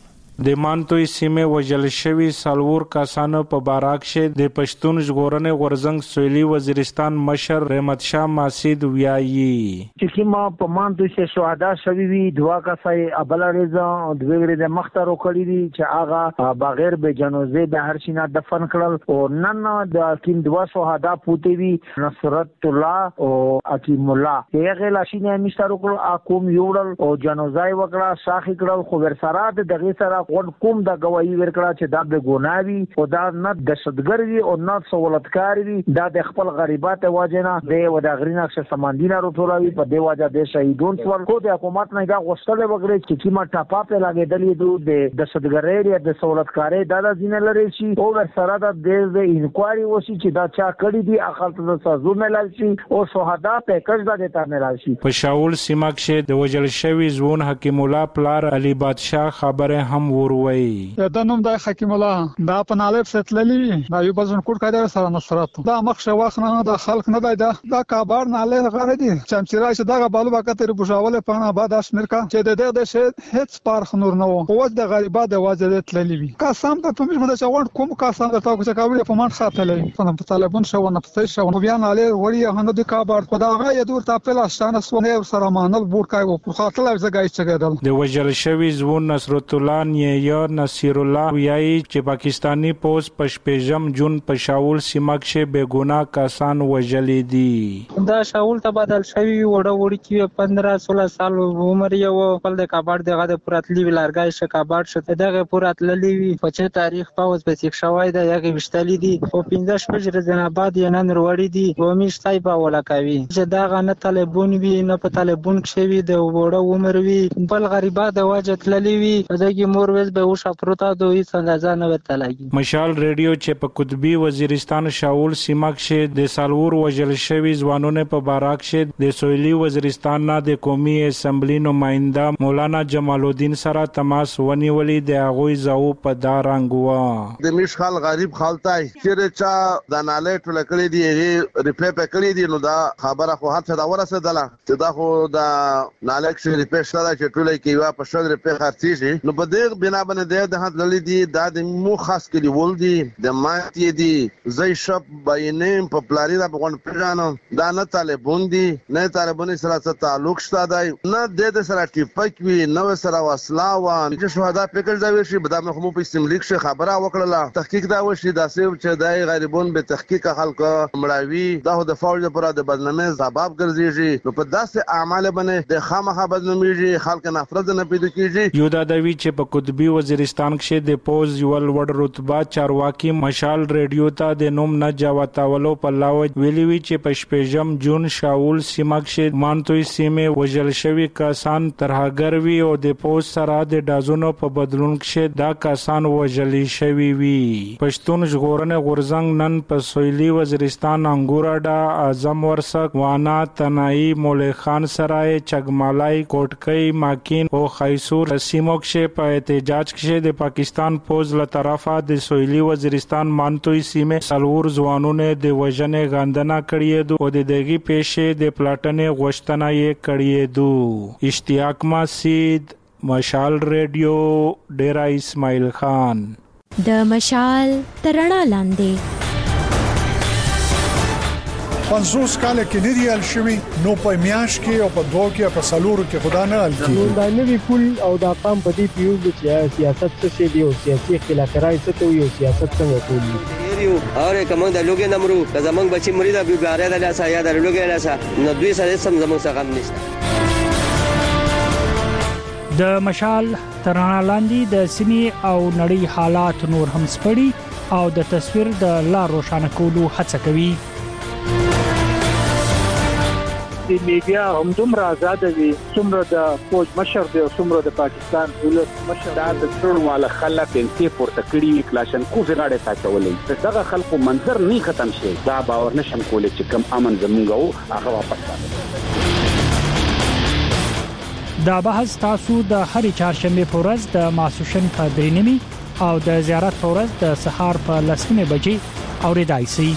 د مانتوي سیمه وژل شوی سالور کسانو په باراک شه د پښتون ژغورنې غورزنګ سویلي وزیرستان مشر رحمت شاه ماسید ویایي چې کما په مانتوي شه شهدا شوی وی دوا کسای ابل رضا دوی د مختارو کړی دي چې هغه بغیر به جنازه به هر شینه دفن کړل او نن د کین دوا شهدا پوتې وی نصرت الله او حکیم الله هغه لاشینه مشترک اقوم یوړل او جنازه وکړه شاخ کړل خو ورسره دغه سره ون کوم د گواہی ورکړه چې دا د ګناوي او دا نه دهشتګر وي او نه سہولتکار وي دا د خپل غریبات واجنه د وداغرینا ش سمندینه روټولوي په دی واجه د شهیدون څور کو د حکومت نه دا غوښتل وګړي چې کیما ټاپا په لاګېدلې دو د دهشتګرۍ یا د سہولتکارۍ دا د ځینې لري شي او ورسره د د انکوایري وشي چې دا چا کړی دي اخر ته سازو ملال شي او شهدا پیکج دا د تا ملال شي. په شاول سیمه کې د وجل شوی ځوان حکیم الله پلار علي بادشاه خبره هم وروي. دا نوم د حکیم الله دا په نالب ستللی دا یو بزن کوټ کاده سره نصرت دا مخشه واخنه دا خلق نه دا دا کابار ناله غره دي چې راشه دا بالو وکړه بوجاول په نه بعد اسمر کا چې د دې د شه هیڅ پارخ نور نه وو د غریبات د واجب تللی وي قسم ته په مې د چوند کوم قسم د تاسو کاوی په من خاطلې په طالبون شو نه پته شو نو بیا ناله وړي هنه د کابار په دا غي دور ته په لاشتانه سونه سره مانل بور کای وو په خاطر زګای چګدل د وجل شوی زون نصرت الله یا نصیر الله ویایي چې پاکستانی پوز پشپېژم جون په شاول سیمه کې بے ګناه کسان وژلې دي. دا شاول ته بدل شوی وړه وړي کې پندرہ سولہ سال عمر یو خپل د کاباړ دغه د پراتلی ولارګای ش کاباړ شته دغه پراتللی وی په چې تاریخ پاوز په تیک شوای د یغه وشتلی دي او پنځه شپږ ورځې نه بعد یې نن وروړي دي او میشتای په ولا کوي چې دا غنه طالبون وی نه په طالبون کې وی د وړه عمر وی بل غریبات د واجت للی وی دغه مور وز به وش پروتا دوی څنګه ځان ورته لګي. مشال ریډیو چې په قطبی وزیرستان شاول سیمه کې د سالور وژل شوی ځوانونه په باراک کې د سویلي وزیرستان نه د قومي اسمبلی نماینده مولانا جمال الدین سره تماس ونیولې د هغه زاو په دارنګوا د مشخال غریب خالتای چې چا د ناله ټول کړی دی ریپلی په کړی دی نو دا خبره خو هڅه دا ورسېدله چې دا خو د ناله کې ریپلی شته چې ټول کې وا په شول ریپلی خرڅي نو په دې بنا باندې د هغه للی دي دا د مو خاص کلی ول دي د ماتي دي زي شپ باینې په پلاری دا په غون پرانو دا نه طالبون دي نه طالبون سره تعلق شته دی نه د سره ټیپک وی نو سره وسلا و چې شهدا فکر دا وشي بدا مخمو په استملیک شه خبره وکړه تحقیق دا وشي دا سیو چې دای غریبون به تحقیق خلک مړاوي دا د فوج لپاره د بدنامي سبب ګرځي نو په داسې اعمال باندې د خامخا بدنامي خلک نفرت نه پیدا کیږي. یو دا دوی چې په قطبی وزیرستان کې د پوز یو لوړ رتبه چارواکي مشال ریډیو ته د نوم نه جواتاولو په لاوج ویلي وی چې په شپږم جون شاول سیمه کې مانتوي سیمه وژل شوی کسان ترهګر وی او د پوز سره د دازونو په بدلون کې دا کسان وژل شوی وی. پښتون ژغورنې غورزنګ نن په سویلي وزیرستان انګوراډا اعظم ورسک وانا تنائی مولای خان سرای چګمالای کوټکۍ ماکین او خیسور سیمو کې په احتجاج کې د پاکستان فوج له طرفه د سویلي وزیرستان مانتوي سیمه سلور ځوانونه د وژنې غندنه کړې دو او د دغه پیښې د پلاټنې غوښتنه یې کړې دو. اشتیاق مسید، مشال ریډیو، ډیرا اسماعیل خان. د مشال ترڼا لاندې پنځوس کال کې نه دی ال شوی نو په میاش کې او په دوه کې په سالورو کې خدا نه ال نو دا نوی پول او دا قام په دې پیوز چې سیاست څه شي دی او سیاسي اختلافات څه کوي او سیاست څنګه کوي یو اور کوم د لوګي نمرو که زمنګ بچي مریض به باره د لاسه یا د لوګي لاسه نو دوی سره سم زمنګ څخه هم نشته. د مشال ترڼا لاندې د سیمې او نړۍ حالات نور هم سپړي او د تصویر د لار روښانه کولو هڅه کوي. د میډیا هم دومره آزاد دي څومره د فوج مشر دی او څومره د پاکستان دولت مشر د ټول والا خلک انتي پورته کړی کلاشن کو زغاړه ساتولې دغه خلکو منظر نه ختم شي دا باور نشم کولای چې کم امن زمونږ هغه واپس راځي. دا بحث تاسو د هرې چهارشنبه په ورځ د ماسوشن په درې نیمه او د زیارت په ورځ د سهار په لسمه بجې اوریدای شئ.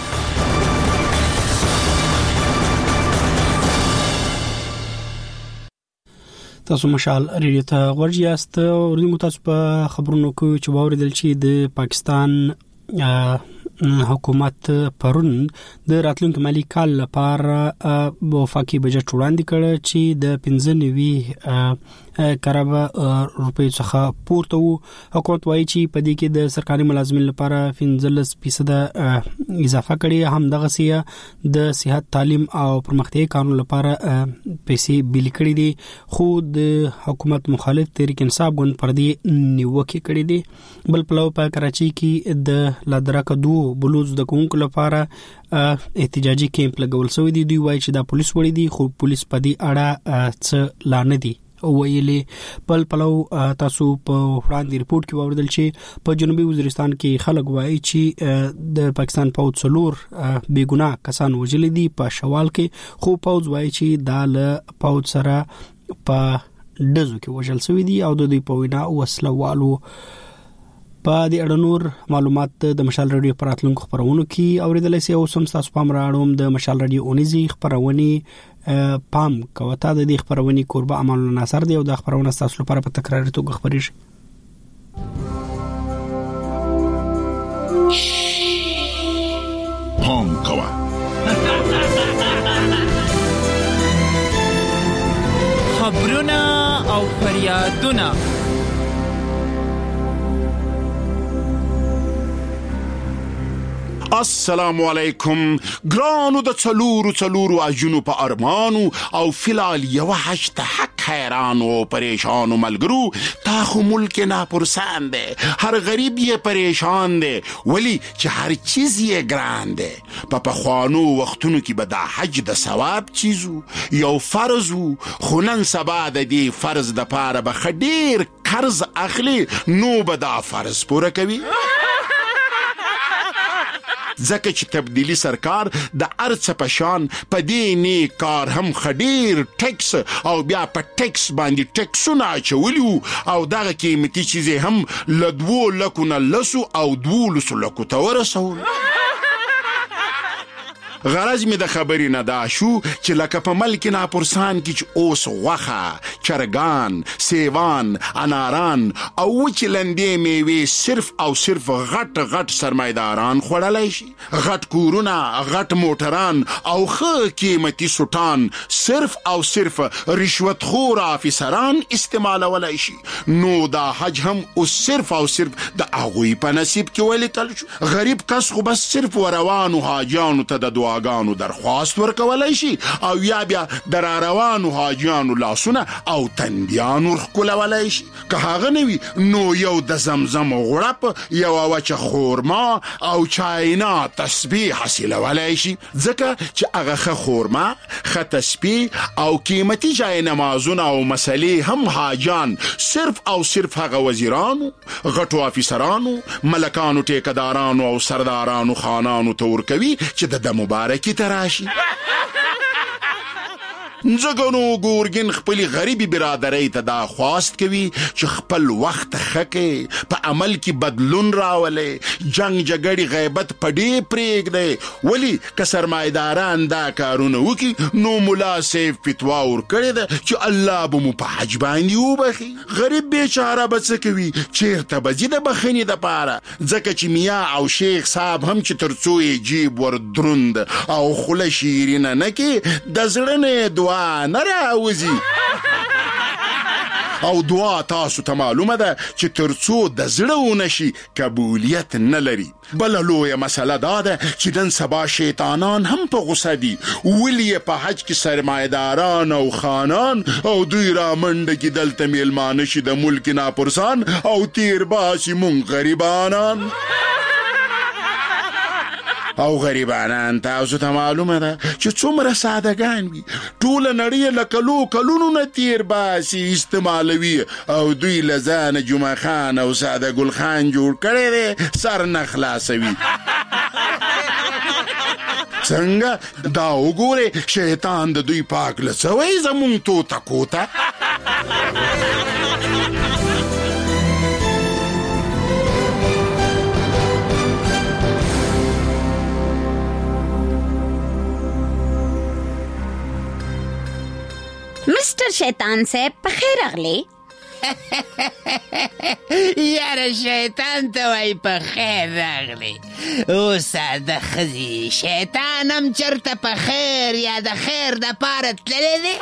تاسو مشال ریډیو ته ورجیاست او موږ تاسو په خبرونو کې چې واوریدل چې د پاکستان حکومت پرون د راتلونکي مالی کال لپاره وفاقي بجټ وړاندې کړ چې د پنځه نوي کروڑ روپۍ څخه پورته وو. حکومت وایي چې په دې کې د سرکاري ملازمینو لپاره پنځلس فیصد اضافه کړي، هم دغه سیه د صحت، تعلیم او پرمختیا قانون لپاره پیسې بیل کړي دي. خو د حکومت مخالف تحریک انصاف ګوند پر دې نیوکه کړې دي. بل پلو په کراچي کې د لادرکه دوه بلوز د کوونکو لپاره احتجاجي کیمپ لګول شوی دی. دوی وایي چې دا پولیس وړي دي خو پولیس په دې اړه څه لا نه دي ویلي. بل پلو تاسو په وړاندې ریپورت کې واوریدل چې په جنوبي وزیرستان کې خلک وایي چې د پاکستان پوځ څلور بې ګناه کسان وژلي دي په شوال کې، خو پوځ وایي چې دا له پوځ سره په ډزو کې وژل شوی دي او د دوی په وینا وسله والو. په دې اړه نور معلومات د مشال رادیو پر راتلونکو خبرونو کې اوریدل شي. او سم تاسو پام راړوم د مشال رادیو اونیزي خبرونه پام کوته د دې خبرونه قربا امان ناصر دی او د خبرونه تاسو لپاره په تکرار توګه خبرېږي. پام کوه خبرونه او فریادونه السلام علیکم ګرانو د څلورو څلورو اجونو په ارمانو او فلال یو حشت حق حیرانو پریشانو ملګرو تا خو ملک ناپرسان دی، هر غریب یې پریشان دی ولی چې هر چیز یې ګران دی. په پخوانو وختونو کې به دا حج د ثواب چیزو یو فرض وو، خو نن سبا د دې فرض د پاره به خډیر قرض اخلي نو به دا فرض پوره کوي. ځکه چې تبدیلی سرکار د ارڅ په شان په دې نیک کار هم خډیر ټیکس او بیا په ټیکس باندې ټیکسونه اچولي او دغه قیمتي چیزې هم له دوو لکو نه لسو او دولسو لکو ته ورسول. غرض می د خبرې نه دا شو چې لکه په ملک ناپرسان کې چې اوس غوښه، چرګان، سیوان، اناران او وچې لندې میوې صرف او صرف غټ غټ سرمایداران خوړلی شي، غټ کورونه، غټ موټران او ښه قیمتي سوټان صرف او صرف رشوت خور افیسران استعمالولی شي. نو دا حج هم اوس صرف او صرف د هغوی په نصیب کې ولیکل شو. غریب کس خو بس صرف وروانو حاجیانو ته د دعا غانو درخواست ورکولای شي او یا بیا در روانو حاجیانو لاسونه او تندیانو خولولای شي. که هغه نوي نو یو د زمزم غړپ، یو وچه خورما او چاینا تسبیح حاصلولای شي. ځکه چې هغه ښه خورما، ښه تسبیح او قیمتي جای نمازونه او مسلې هم حاجان صرف او صرف هغه وزیرانو، غټو افیسرانو، ملکانو، ټیکدارانو او سردارانو خانانو ته ورکوي چې د مبارکی تراشي. ځکه نو ګورګین خپل غریبي برادرۍ ته دا خواست کوي چې خپل وخت خکې په عمل کې بدلون راولي، جنگ جګړې غیبت پډې پرېږدي. ولی که سرمایداران دا کارونه وکړي نو ملا سیف فتوا ورکړې ده چې الله به مو په حج باندې وبخي. غریب بیچاره به څه کوي؟ چیرته به ځي د بخښنې دپاره؟ ځکه چې میا او شیخ صاحب هم چې تر څو یې جیب ور دروند او خوله شیرینه نه کړي د زړه نه دعا نه راوځي. او دعا تاسو ته معلومه ده چې تر څو د زړه ونه شي قبولیت نه لري. بله لویه مسله دا ده چې نن سبا شیطانان هم په غوسه دي. ولې یې په حج کې سرمایداران او خانان او دوی را منډه کې دلته میلمانه شي د ملک ناپرسان او تیر باسي مونږ غریبانان. او غریبانان تاسو ته معلومه ده چې څومره سادهګان وي، ټوله نړۍ له کلو کلونو نه تیر باسي استعمالوي او دوی له ځانه جمعه خان او ساده ګل خان جوړ کړی دی، سر نه خلاصوي. څنګه دا وګوره شیطان د دوی پاک لڅوي زمونږ توته کوته. मिस्टर शैतान साहब पखेर अगले यार शैतान तो वही पखेर अगले ओ सादा खजी शैतान हम चरता पखेर या द खैर द पारत ले दे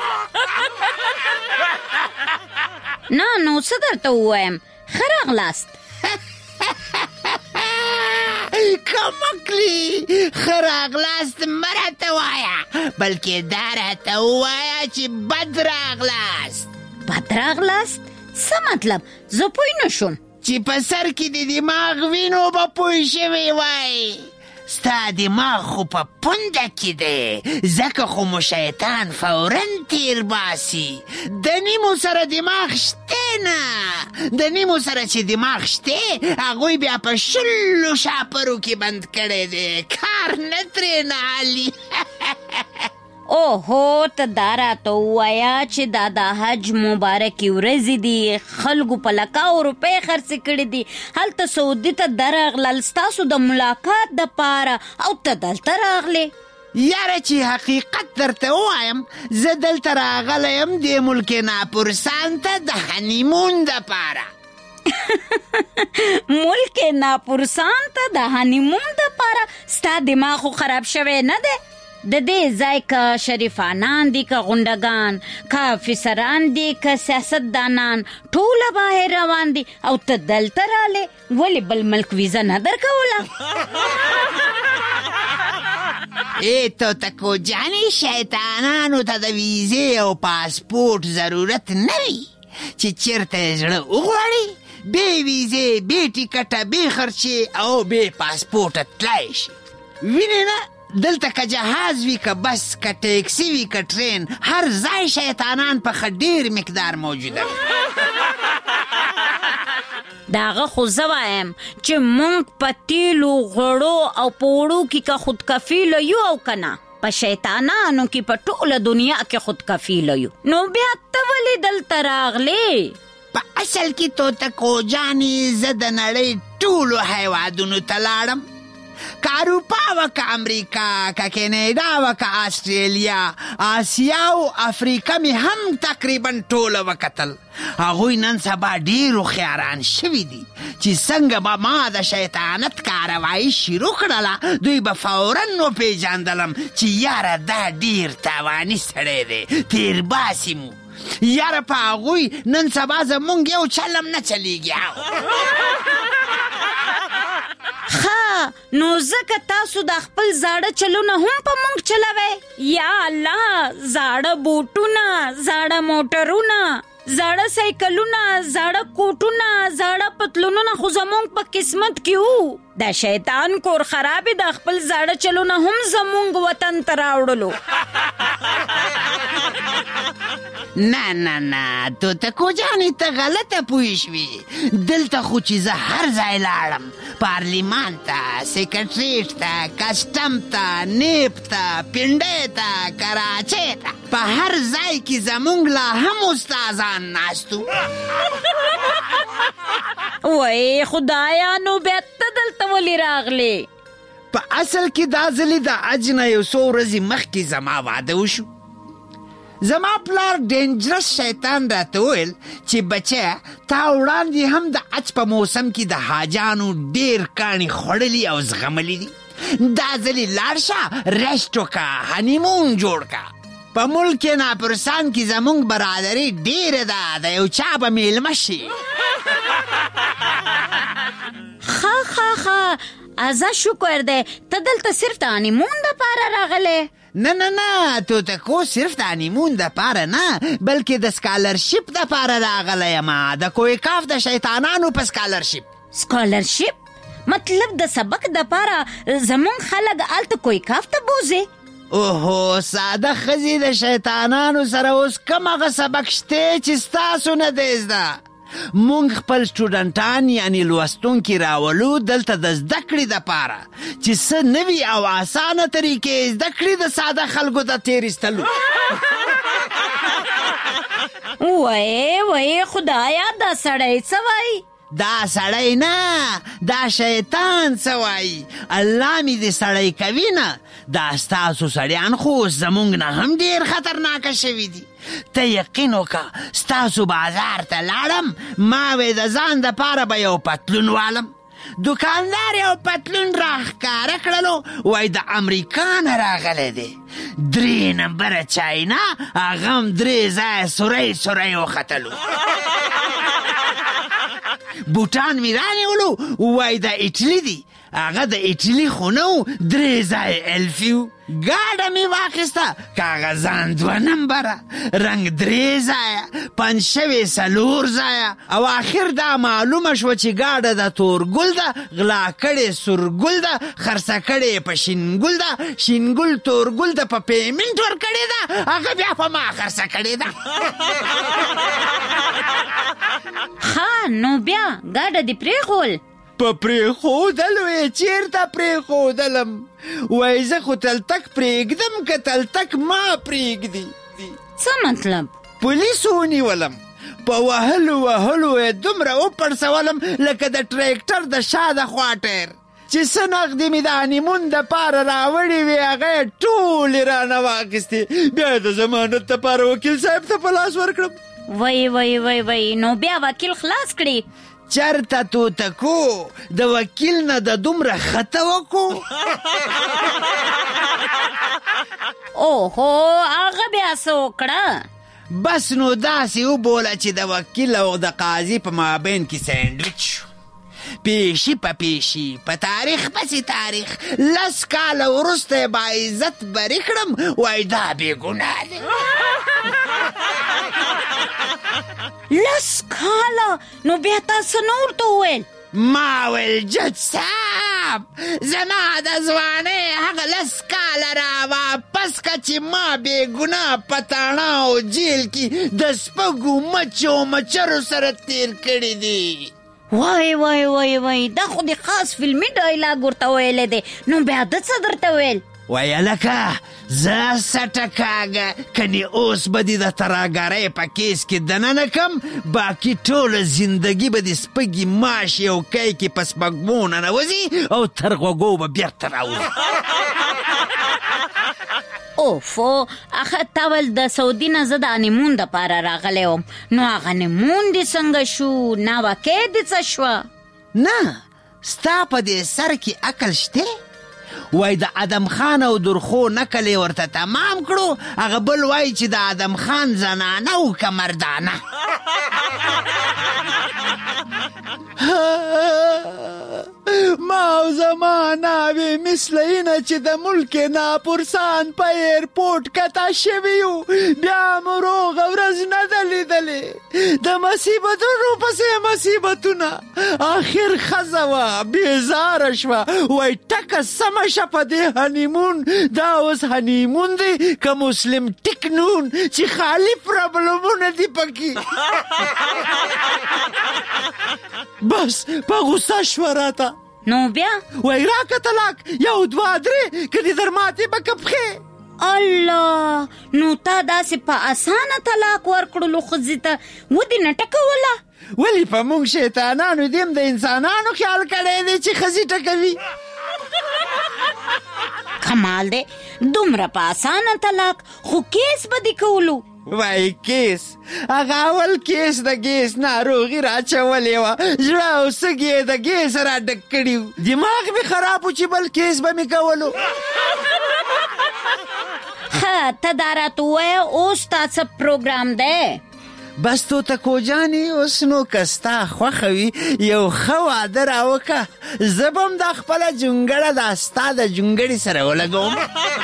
ना नो सदर तो हुआ है खराग लास्ट कमकली खराग लास्ट मरता वाया बल्कि दारता वाया ची बदराग लास्ट. बदराग लास्ट څه مطلب؟ زه پوی نشم. چې په سر کې د دماغ وینو به پوی شوی وای. ستا دماغ خو په پونده کې دی، ځکه خو مو شیطان فوراً تیر باسي. د نیمو سره دماغ شته نه، د نیمو سره چې دماغ شته هغوی بیا په شلو شاپرو کې بند کړی دی، کار نه ترې نه حالي. اوهو ته دارا ته وایا چې دا د حج مبارکي ورځې دي، خلکو په لکاو روپۍ خرڅې کړي دي، هلته سعودي ته درغلل ستاسو د ملاقات دپاره او ته دلته راغلې. یاره چې حقیقت درته ووایم زه دلته راغلی یم د ملک ناپرسان ته د هنیمون دپاره. ملک ناپرسان ته د هنیمون دپاره؟ ستا دماغ خو خراب شوی نه دی؟ د دې ځای که شریفانان دي، که غونډګان، که افسران دي، که سیاستدانان، ټوله بهر روان دي او ته دلته رالې. ولې بل ملک ویزه نه درکوله؟ ای تو تکو جانی شیطانانو ته د ویزې او پاسپورت ضرورت نه وي چې چیرته زړه وغواړي بې ویزې، بې ټیکټه، بې خرچې او بې پاسپورټه تلای شي. وینې نه دلته که جهاز وي که بس که ټیکسي وي که ټرین، هر ځای شیطانان په ښه ډېر مقدار موجوده وي. د هغه خو زه وایم چې موږ په تیلو، غوړو او په وړو کې که خودکفیله یو او که نه، په شیطانانو کې په ټوله دنیا کې خودکفیله یو، نو بیا ته ولې دلته راغلې؟ په اصل کې توتکو جانې زه د نړۍ ټولو هیوادونو ته لاړم، که اروپا و که امریکا، که کینیډا و که آسټرالیا، آسیا او افریقا می هم تقریبا ټوله وکتل. هغوی نن سبا ډېر هوښیاران شوي دي چې څنګه به ما د شیطانت کاروایي شروع کړله دوی به فوراً وپېژندلم چې یاره دا ډېر تاواني سړی دی، تیر باسي مو. یاره په هغوی نن سبا زمونږ یو چلم نه چلیږي. ښه نو ځکه تاسو د خپل زاړه چلونه هم په مونږ چلوئ؟ یا الله، زاړه بوټونه، زاړه موټرونه، زاړه سایکلونه، زاړه کوټونه، زاړه پتلونونه خو زمونږ په قسمت کې وو. د شیطان کور خرابې د خپل زاړه چلونه هم زمونږ وطن ته راوړلو. نه نه نه توتکو جانې ته غلطه پوه شوې. دلته خو چې زه هر ځای لاړم، پارلیمان ته، سیکرټریټ ته، کسټم ته، نیب ته، پنډۍ ته، کراچۍ ته، په هر ځای کې زمونږ لا هم استادان ناستو. وای خدایا نو بیا ته دلته ولې راغلې؟ په اصل کې دا ځلې د حج نه یو څو ورځې مخکې زما واده وشو. زما پلار ډینجرس شیطان راته وویل چې بچه تا وړاندې هم د حج په موسم کې د حاجانو ډېر کاڼي خوړلي او زغملي دي. دا ځلې لاړ شه، ریسټ وکړه، هنیمون جوړ کړه. په ملک ناپرسان کې زمونږ برادري ډېره ده، د یو چا به میلمه شي. ښه ښه ښه ازا شکر دی. ته دلته صرف د هنیمون دپاره راغلی؟ نه نه نه توتکو، صرف د هنیمون دپاره نه بلکې د سکالرشپ دپاره راغلی یم، د کویکاف د شیطانانو په سکالرشپ. سکالرشپ مطلب د سبق دپاره زمونږ خلک هلته کویکاف ته بوځي؟ اوهو ساده ښځې د شیطانانو سره اوس کوم هغه سبق شته چې ستاسو نه دی زده. مونږ خپل سټوډنټان یعنی لوستونکي راولو دلته د زده کړې دپاره چې څه نوي او اسانه طریقې زده کړې د ساده خلکو د تېرېستلو. وای وای خدایا دا سړی څه وایي؟ دا سړی نه، دا شیطان څه وایي. الله مې دې سړی کوي نه. دا ستاسو سړیان خو زمونږ نه هم ډېر خطرناکه شوي دي. ته یقین وکړه ستاسو بازار ته لاړم، ما وې د ځان دپاره به یو پتلون والم. دکاندار یو پتلون راښکاره کړلو، وای د امریکا نه راغلی دی. درې نمبره چاینا، هغه هم درې ځایه سوری سوری وختلو. بوټان مې رانیولو، وای د ایټلي دي. هغه د ایټلي خو نه و، درې ځایه الفي و. ګاډه مې واخیسته، کاغذان دوه نمبره، رنګ درې ځایه، پنځ شوې څلور ځایه، او آخر دا معلومه شوه چې ګاډه د تورګل ده، غلا کړې سورګل ده، خرڅه کړې په شینګل ده، شینګل تورګل ده په پیمنټ ورکړې ده، هغه بیا په ما خرڅه کړې ده. ښه نو بیا ګاډه دې پرېښول؟ په پرېښودلو یې چېرته پرېښودلم؟ وایي زه خو تلتک پرېږدم که تلتک ما پرېږدي. څه مطلب؟ پولیسو ونیولم، په وهلو وهلو یې دومره وپړسولم لکه د ټریکټر د شا د خوا ټیر چې څه نغدې مې د هنیمون دپاره راوړې وې هغه یې ټولې رانه واخیستې. بیا یې د ضمانت دپاره وکیل صاحب ته په لاس ورکړم. وای وای وای وای نو بیا وکیل خلاص کړي؟ چرته توتکو، د وکیل نه د دومره خطه وکړو. اوهو هغه بیا څه وکړه؟ بس نو داسې وبوله چې د وکیل او د قاضي په مابین کې سینډویچ شو. پیشي په پیشي، په تاریخ پسې تاریخ، لس کاله وروسته یې با عزت بري کړم، وای دا بې ګناه دی. لس کاله؟ نو بیا تاسو نور ته وویل؟ ما ویل جج صاحب زما د ځوانۍ هغه لس کاله را واپس که چې ما بې ګناه په تاڼه او جیل کې د سپږو مچو مچرو سره تیر کړي دي. وای وای وای وای دا خو د خاص فلمي ډایلاګ ورته ویلی دی. نو بیا ده څه درته ویل؟ وایه لکه زه سټه کاږه کنې اوس به دې د تراګرۍ په کیس کې دننه کم، باقي ټوله زندګي به د سپږي ماش یو کی کې په سپږمو ننوځي او تر غوږو به بیرته راوځي. اوفو اخه تا ول د سعودي نه زه د هنیمون دپاره راغلی وم، نو هغه هنیمون دې څنګه شو؟ ناوکۍ دې څه شوه؟ نه ستا په دې سر کې عقل شته؟ وای د ادم خان او درخو نکل یې ورته تمام کړو، هغه بل وای چې د ادم خان زنانه او که مردانه. ما او زمانه وی مثل اینه چې د ملک ناپرسان په ایرپورټ کتا شوي یو بیا مو روغه ورځ نه ده لیدلې د مصیبتونو پسې مصیبتونه آخر ښځه وه بېزاره شوه وایي ټکه سمه شه په دې هنیمون دا اوس هنیمون دی که مسلم ټیک نون چې خالي پرابلمونه دي پکې بس په غوسه شوه راته نو بیا وای راکه طلاق یو دوه درې که دې در ماتې به که پښې الله نو تا داسې په اسانه طلاق ورکړلو ښځې ته ودې نه ټکوله ولې په موږ شیطانانو دیم د انسانانو خیال کړی دی چې ښځې ټکوي کمال دی دومره په اسانه طلاق خو کیس به دې کولو وای کیس هغه اول کیس د ګیس ناروغي راچولې وه زړه او سږي یې د ګیس را ډک کړي وو دماغ مې خراب و چې بل کیس به مې کولو ښه ته دا راته ووایه اوس تا څه پروګرام دی بس تو تکو جانې اوس نو که ستا خوښه وي یو ښه واده راوکه زه به هم دا خپله جونګړه دا ستا د جونګړې سره ولګوم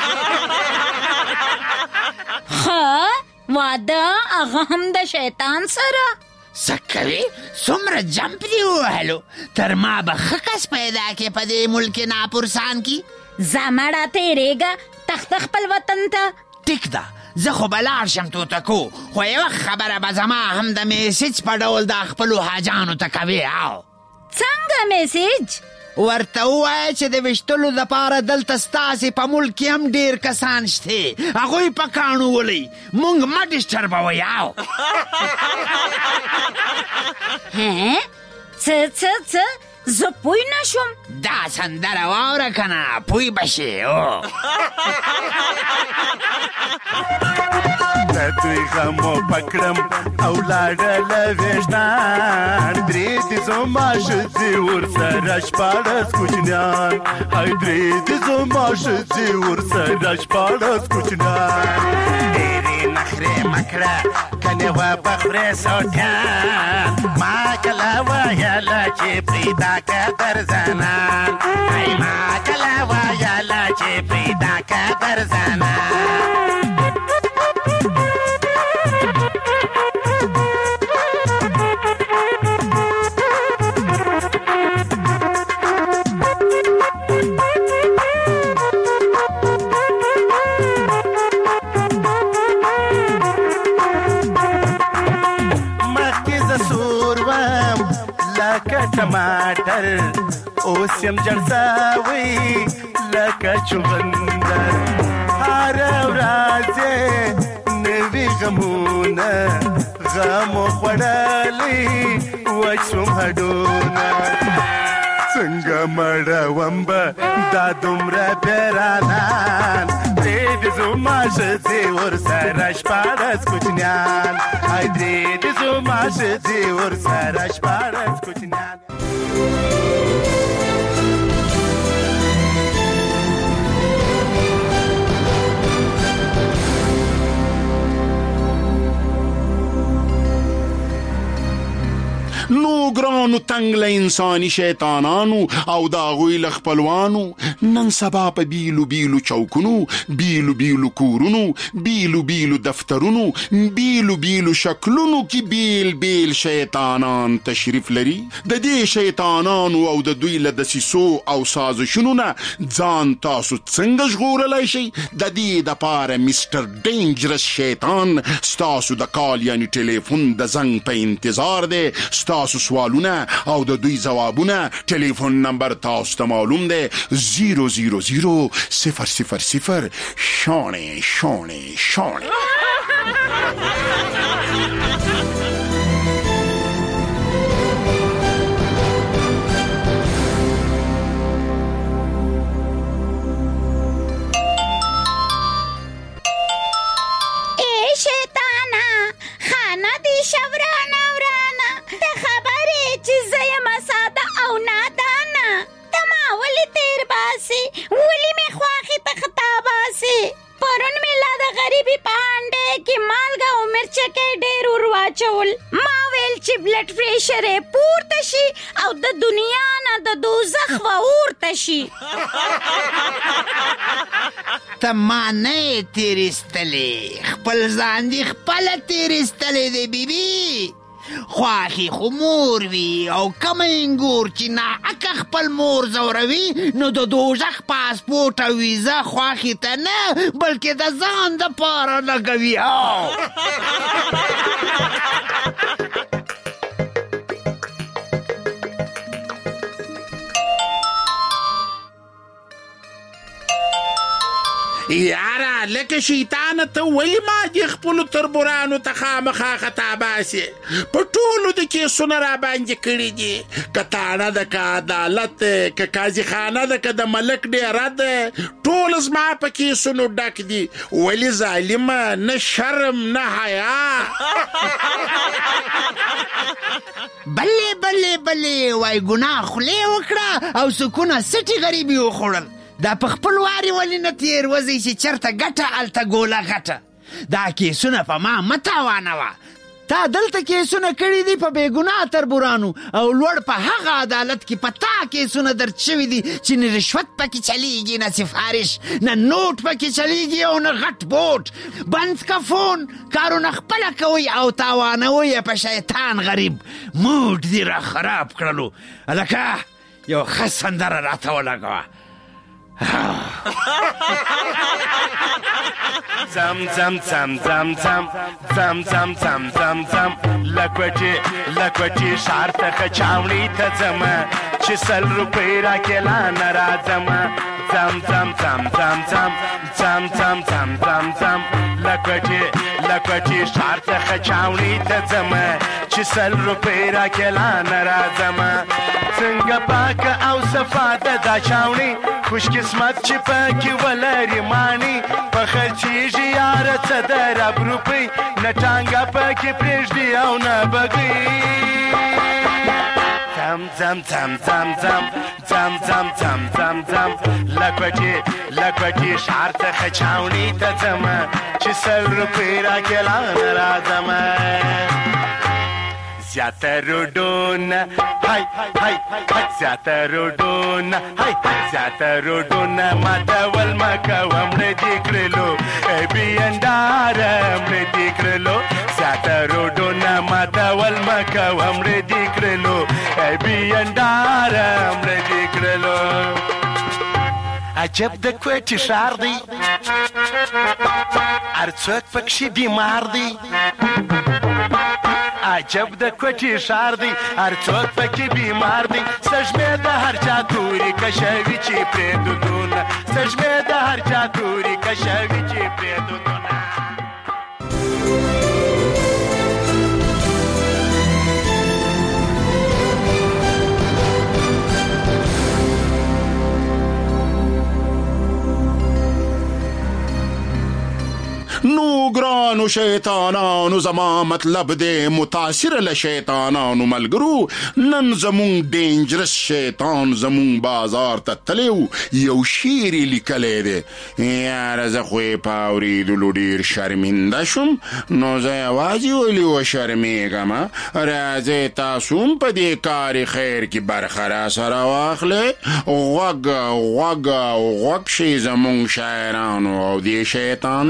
ښه واده هغه هم د شیطان سره څه کوې څومره جمپ دې ووهلو تر ما به ښه کس پیدا کې په دې ملک ناپرسان کې ځه مړه تېرېږه تخته خپل وطن ته ټیک ده زه خو به لاړ شم توتکو خو یوه خبره به زما هم د میسج په ډول دا خپلو حاجانو ته کوې او څنګه میسج ورته ووایه چې د ویشتلو دپاره دلته ستاسې په ملک کې هم ډېر کسان شته هغوی په کاڼو ولئ موږ مه ډسټربوئ او څه څه څه زه پوی نه شوم دا سندره واوره که نه پوی به شې او د دوی غمو پکړم او لاړله ویشتان درې دي زما ښځې ورسره شپاړس کوچنیان هی درې دي زما ښځې ورسره شپاړس کوچنیان ډېرې نخرې مه کړه کنې وه بخورې سوټیان ما کله ویله چې پیدا که در زنان هی ما کله ویله چې پیدا که در زنان ټماټر اوس یم جړساوی لکه چغندر هره ورځ نوي غمونه غمو خوړلی وچ شوم هډونه څنګه مړوم به دا دومره پیرانان درې د زما ښځې ورسره شپاړس کوچنیان هی درې د زما ښځې ورسره شپاړس کوچنیان نو ګرانو تنګ له انساني شیطانانو او د هغوی له خپلوانو نن سبا په بیلو بیلو چوکونو بیلو بیلو کورونو بیلو بیلو دفترونو بیلو بیلو شکلونو کې بیل بیل شیطانان تشریف لري د دې شیطانانو او د دوی له دسیسو او سازشونو نه ځان تاسو څنګه ژغورلی شئ د دې دپاره مسټر ډینجرس شیطان ستاسو د کال یعنی ټلیفون د زنګ په انتظار دی ستاسو سوالونه او د دوی ځوابونه ټلیفون نمبر تاسو ته معلوم دی زیرو زیرو زیرو صفر صفر صفر شانې شانې شانې چول ما ویل چې چې بلډ پریشر یې پورته شي او د دنیا نه د دوزخ و اورته شي. ته ما نه یې تېرېستلې، خپل ځان دې خپله تېرېستلی دی بیبي. خواښې خو مور وي او کمه انګور چې ناحقه خپل مور ځوروي نو د دوزخ پاسپورټ او ویزه خواښې ته نه بلکې د ځان دپاره لګوي. یاره لکه شیطانه ته ولې ما دې خپلو تربورانو ته خامخا خطا باسې؟ په ټولو د کیسونه را باندې کړي دي، که تاڼه ده که عدالت ده که قاضي خانه ده که د ملک ډیره ده، ټول زما په کیسونو ډک دي. ولې ظالمه نه شرم نه حیا. بلې بلې بلې وای ګناه خولې وکړه او سکونه سټي غریبي وخوړل. دا په خپل وارې ولې نه تېروځئ چې چېرته ګټه هلته ګوله غټه. دا کیسونه په ما مه تاوانوه. تا دلته کیسونه کړي دي په بېګناه تربورانو او لوړ په هغه عدالت کې په تا کیسونه درد شوي دي چې نه رشوت پکې چلیږي نه سفارش نه نوټ پکې چلیږي او نه غټ بوټ. بند که فون کارونه خپله کوئ او تاوانوئ په شیطان غریب. موډ دې را خراب کړلو. هلکه یو ښه سندره راته ولګوه. زم زم زم زم زم زم زم زم زم زم لکوټي لکوټي ښار څخه چاوڼي ته ځمه چې سل روپۍ راکې لا نه راځمه. زم زم زم زم زم زم زم زم زم زم لکوټي لکوټي ښار څخه چاوڼي ته ځمه چې سل روپۍ راکې لا نه راځمه. څنګه پاکه او صفا ده دا چاوڼي، خوش قسمت چې پکې ولري ماڼي. په خرڅېږي یاره څه د رب روپۍ، نه ټانګه پکې پرېږدي او نه بګۍ. زم زم زم زم زم زم زم زم زم زم لکوټي لکوټي ښار څخه چاوڼي ته ځمه چې سل روپۍ راکې لا نه راځمه. زیاته روډونه هی هی هی زیاته روډونه هی زیاته روډونه ماتول مه کوه مړه دې کړلو ای بینداره مړه دې کړلو. زیاته روډونه ماتول مه کوه مړه دې کړلو ای بینداره مړه دې کړلو. عجب د کوټې ښار دی، هر څوک پکښې بیمار دی. عجب د کوټې ښار دی، هر څوک پکې بیمار دی. سږمې د هر چا توري کشوي چې پرې دودونه، سږمې د هر چا توري کشوي چې پرې دودونه. نو ګرانو شیطانانو زما مطلب دی متاثر له شیطانانو ملګرو. نن زمون ډینجرس شیطان زمون بازار ته تلو یو شعر یې لیکلی دی. یاره زه خو یې په اورېدلو ډېر شرمنده شوم نو زه یوازې ولې وشرمېږم. راځئ تاسو هم په دې کار خیر کې برخه راسره واخلئ. غوږ غوږ غوږ شئ زمونږ شاعرانو او دې شیطان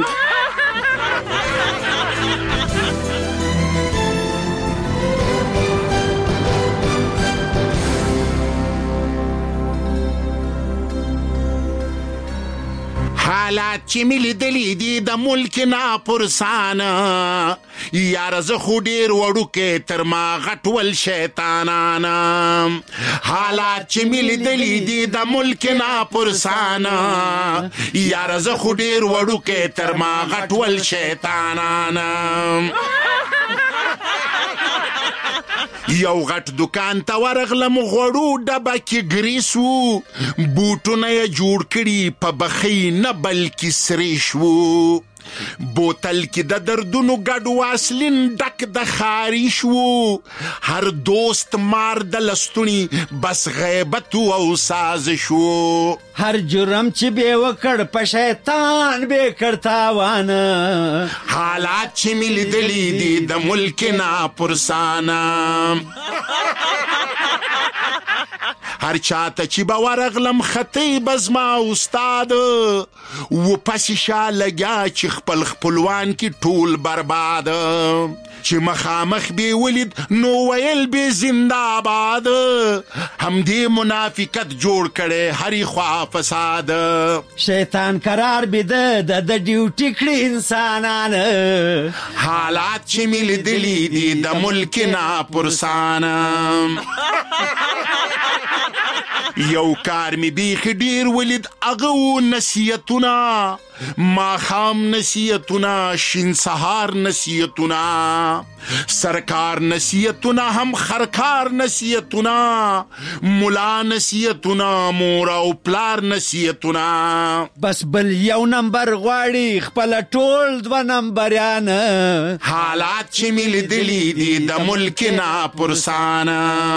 حالات چې مې لیدلي دي د ملک ناپرسانه. یاره زه خو ډېر وړوکی تر ما غټ ول شیطانانه. حالات چې مې لیدلي دي د ملک ناپرسانه. یاره زه خو ډېر وړوکی تر ما غټ ول شیطانانه. یو غټ دکان ته ورغلم غوړو ډبه کې ګریس وو. بوټونه یې جوړ کړي په بخۍ نه بلکې سرې شوو. بوتل کې د دردونو ګډ واسلین ډک د خاري شو، هر دوست مار د لستونی بس غیبت او ساز شو. هر جرم چې به وکړ په شیطان به کړتاوانه، حالات چې مې لیدلي دي د ملک نه پرسانه. هر چاته چې به ورغلم خطی بزما استاد، و پس شا لګیا چې خپل خپلوان کې ټول برباد. چې مخامخ به ولید نو ویل به زنده آباد، همدې منافقت جوړ کړي هری خوا فساد. شیطان قرار بده د ډیوټي کړي انسانان، حالات چې مې لیدلي دي د ملک نه پرسان. یو کار می بیخ ډیر ولید اغه نصیحتونه، ما خام نصیحتونه، شین سهار نصیحتونه، سرکار نصیحتونه، هم خرکار نصیحتونه، مولا نصیحتونه، مور او پلار نصیحتونه. بس بل یو نمبر غواړي خپل ټول دو نمبریان، حالات چې می لیدلي دي د ملک نه پرسان.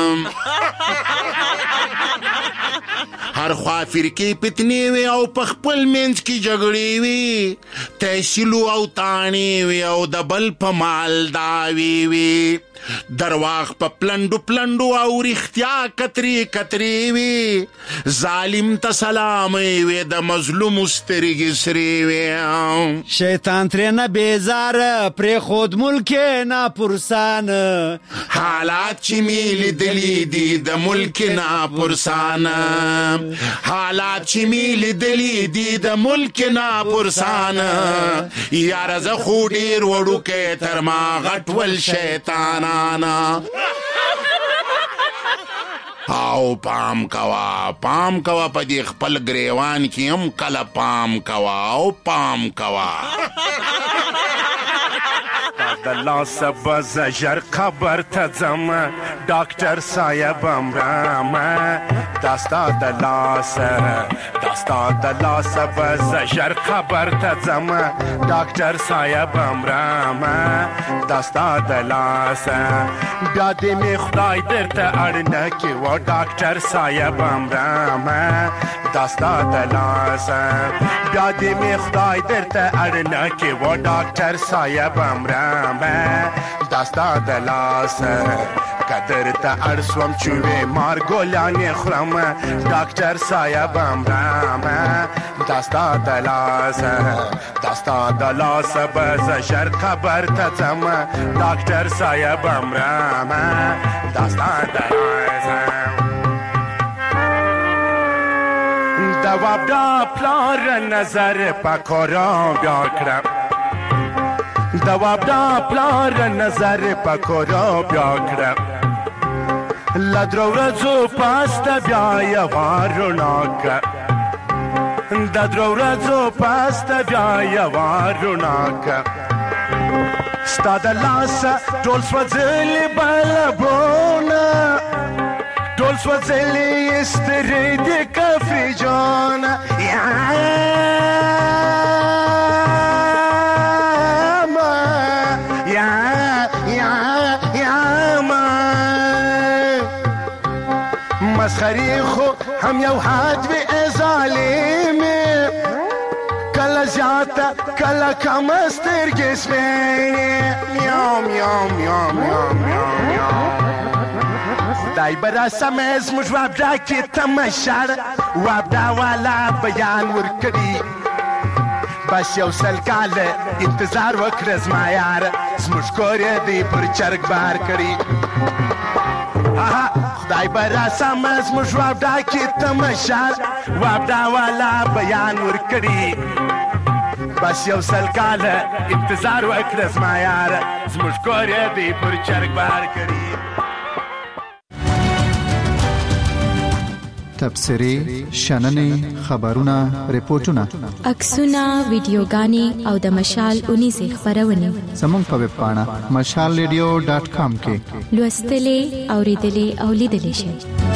هر خوا فرقې فتنې وي او په خپل منځ کې جګړې وي، تحصیل او تانې وي او د بل په مال داوي وي، درواغ په پلنډو پلنډو او رښتیا کترې کترې وي، ظالم ته سلام وي د مظلوم سترګې سرې وي. شیطان ترې نه بیزاره پرې خود ملک نه پرسان، حالات چې مې لیدلي دي د ملک نه پرسان. حالات چې مې لیدلي دي د ملک نه پرسان. یاره زه خو ډېر وړوکی تر ما غټ ول شیطانان. او پام کوا پام کوا په دې خپل گریوان کې هم کله پام کوا او پام کوا. د لاسه به زژر خبر ته ځم، ډاکټر صاحب امرامه دا ستا د لاسه، دا ستا د لاسه به زژر خبر ته ځم، ډاکټر صاحب امرامه دا ستا د لاسه. بیا دې مې خدای درته اړ نه کې و ډاکټر صاحب امرامه دا ستا د لاسه. بیا دې مې خدای درته اړ نه کې و ډاکټر صاحب امرامه دا ستا د لاسه. قدر ته اړ سوم چې وې مار ګلانې خورم، ډاکټر صاحب امرامه دا ستا د لاسه. دا ستا د لاسه به زه ژر خبر ته ځم، ډاکټر صاحب امرامه دا ستا د لاسه. د وابدا پلار نظر پکورا بیا کړم، د وابدا پلار نظر پکورا بیا کړم، له درو ورځو پاسته بیا یوه رڼا کړه، د درو ورځو پاسته بیا یوه رڼا کړه. ستا د لاسه ټول سوځلي بلبونه، ټول سوځلي سترې د کفري جانه. مسخري خو هم یو حد وي ظالمې، کله زیاته کله کم سترګې سپینې. میاو میاو میاو میاو میاو میاو. خدای به راسمې زموږ وابدا کې تماشاړ، وابدا والا بیان ورکړي، بس یو سل کاله انتظار وکړه زما یار، زموږ کور یې دی پر چرګ بار کړي. خدای به راسمه زموږ وابدا کې تماشاړ، وابدا والا بیان ورکړي، بس یو سل کاله انتظار وکړه زما یار، زموږ کور یې دی پر چرګ بار کړي. تبصرې، شننې، خبرونه، ریپورتونه، عکسونه، ویډیوګانې او د مشال اونیزې خبرونه زموږ په ویب پاڼه مشال ریډیو ډاټ کام کې لوستلې، اوریدلې او لیدلې شئ.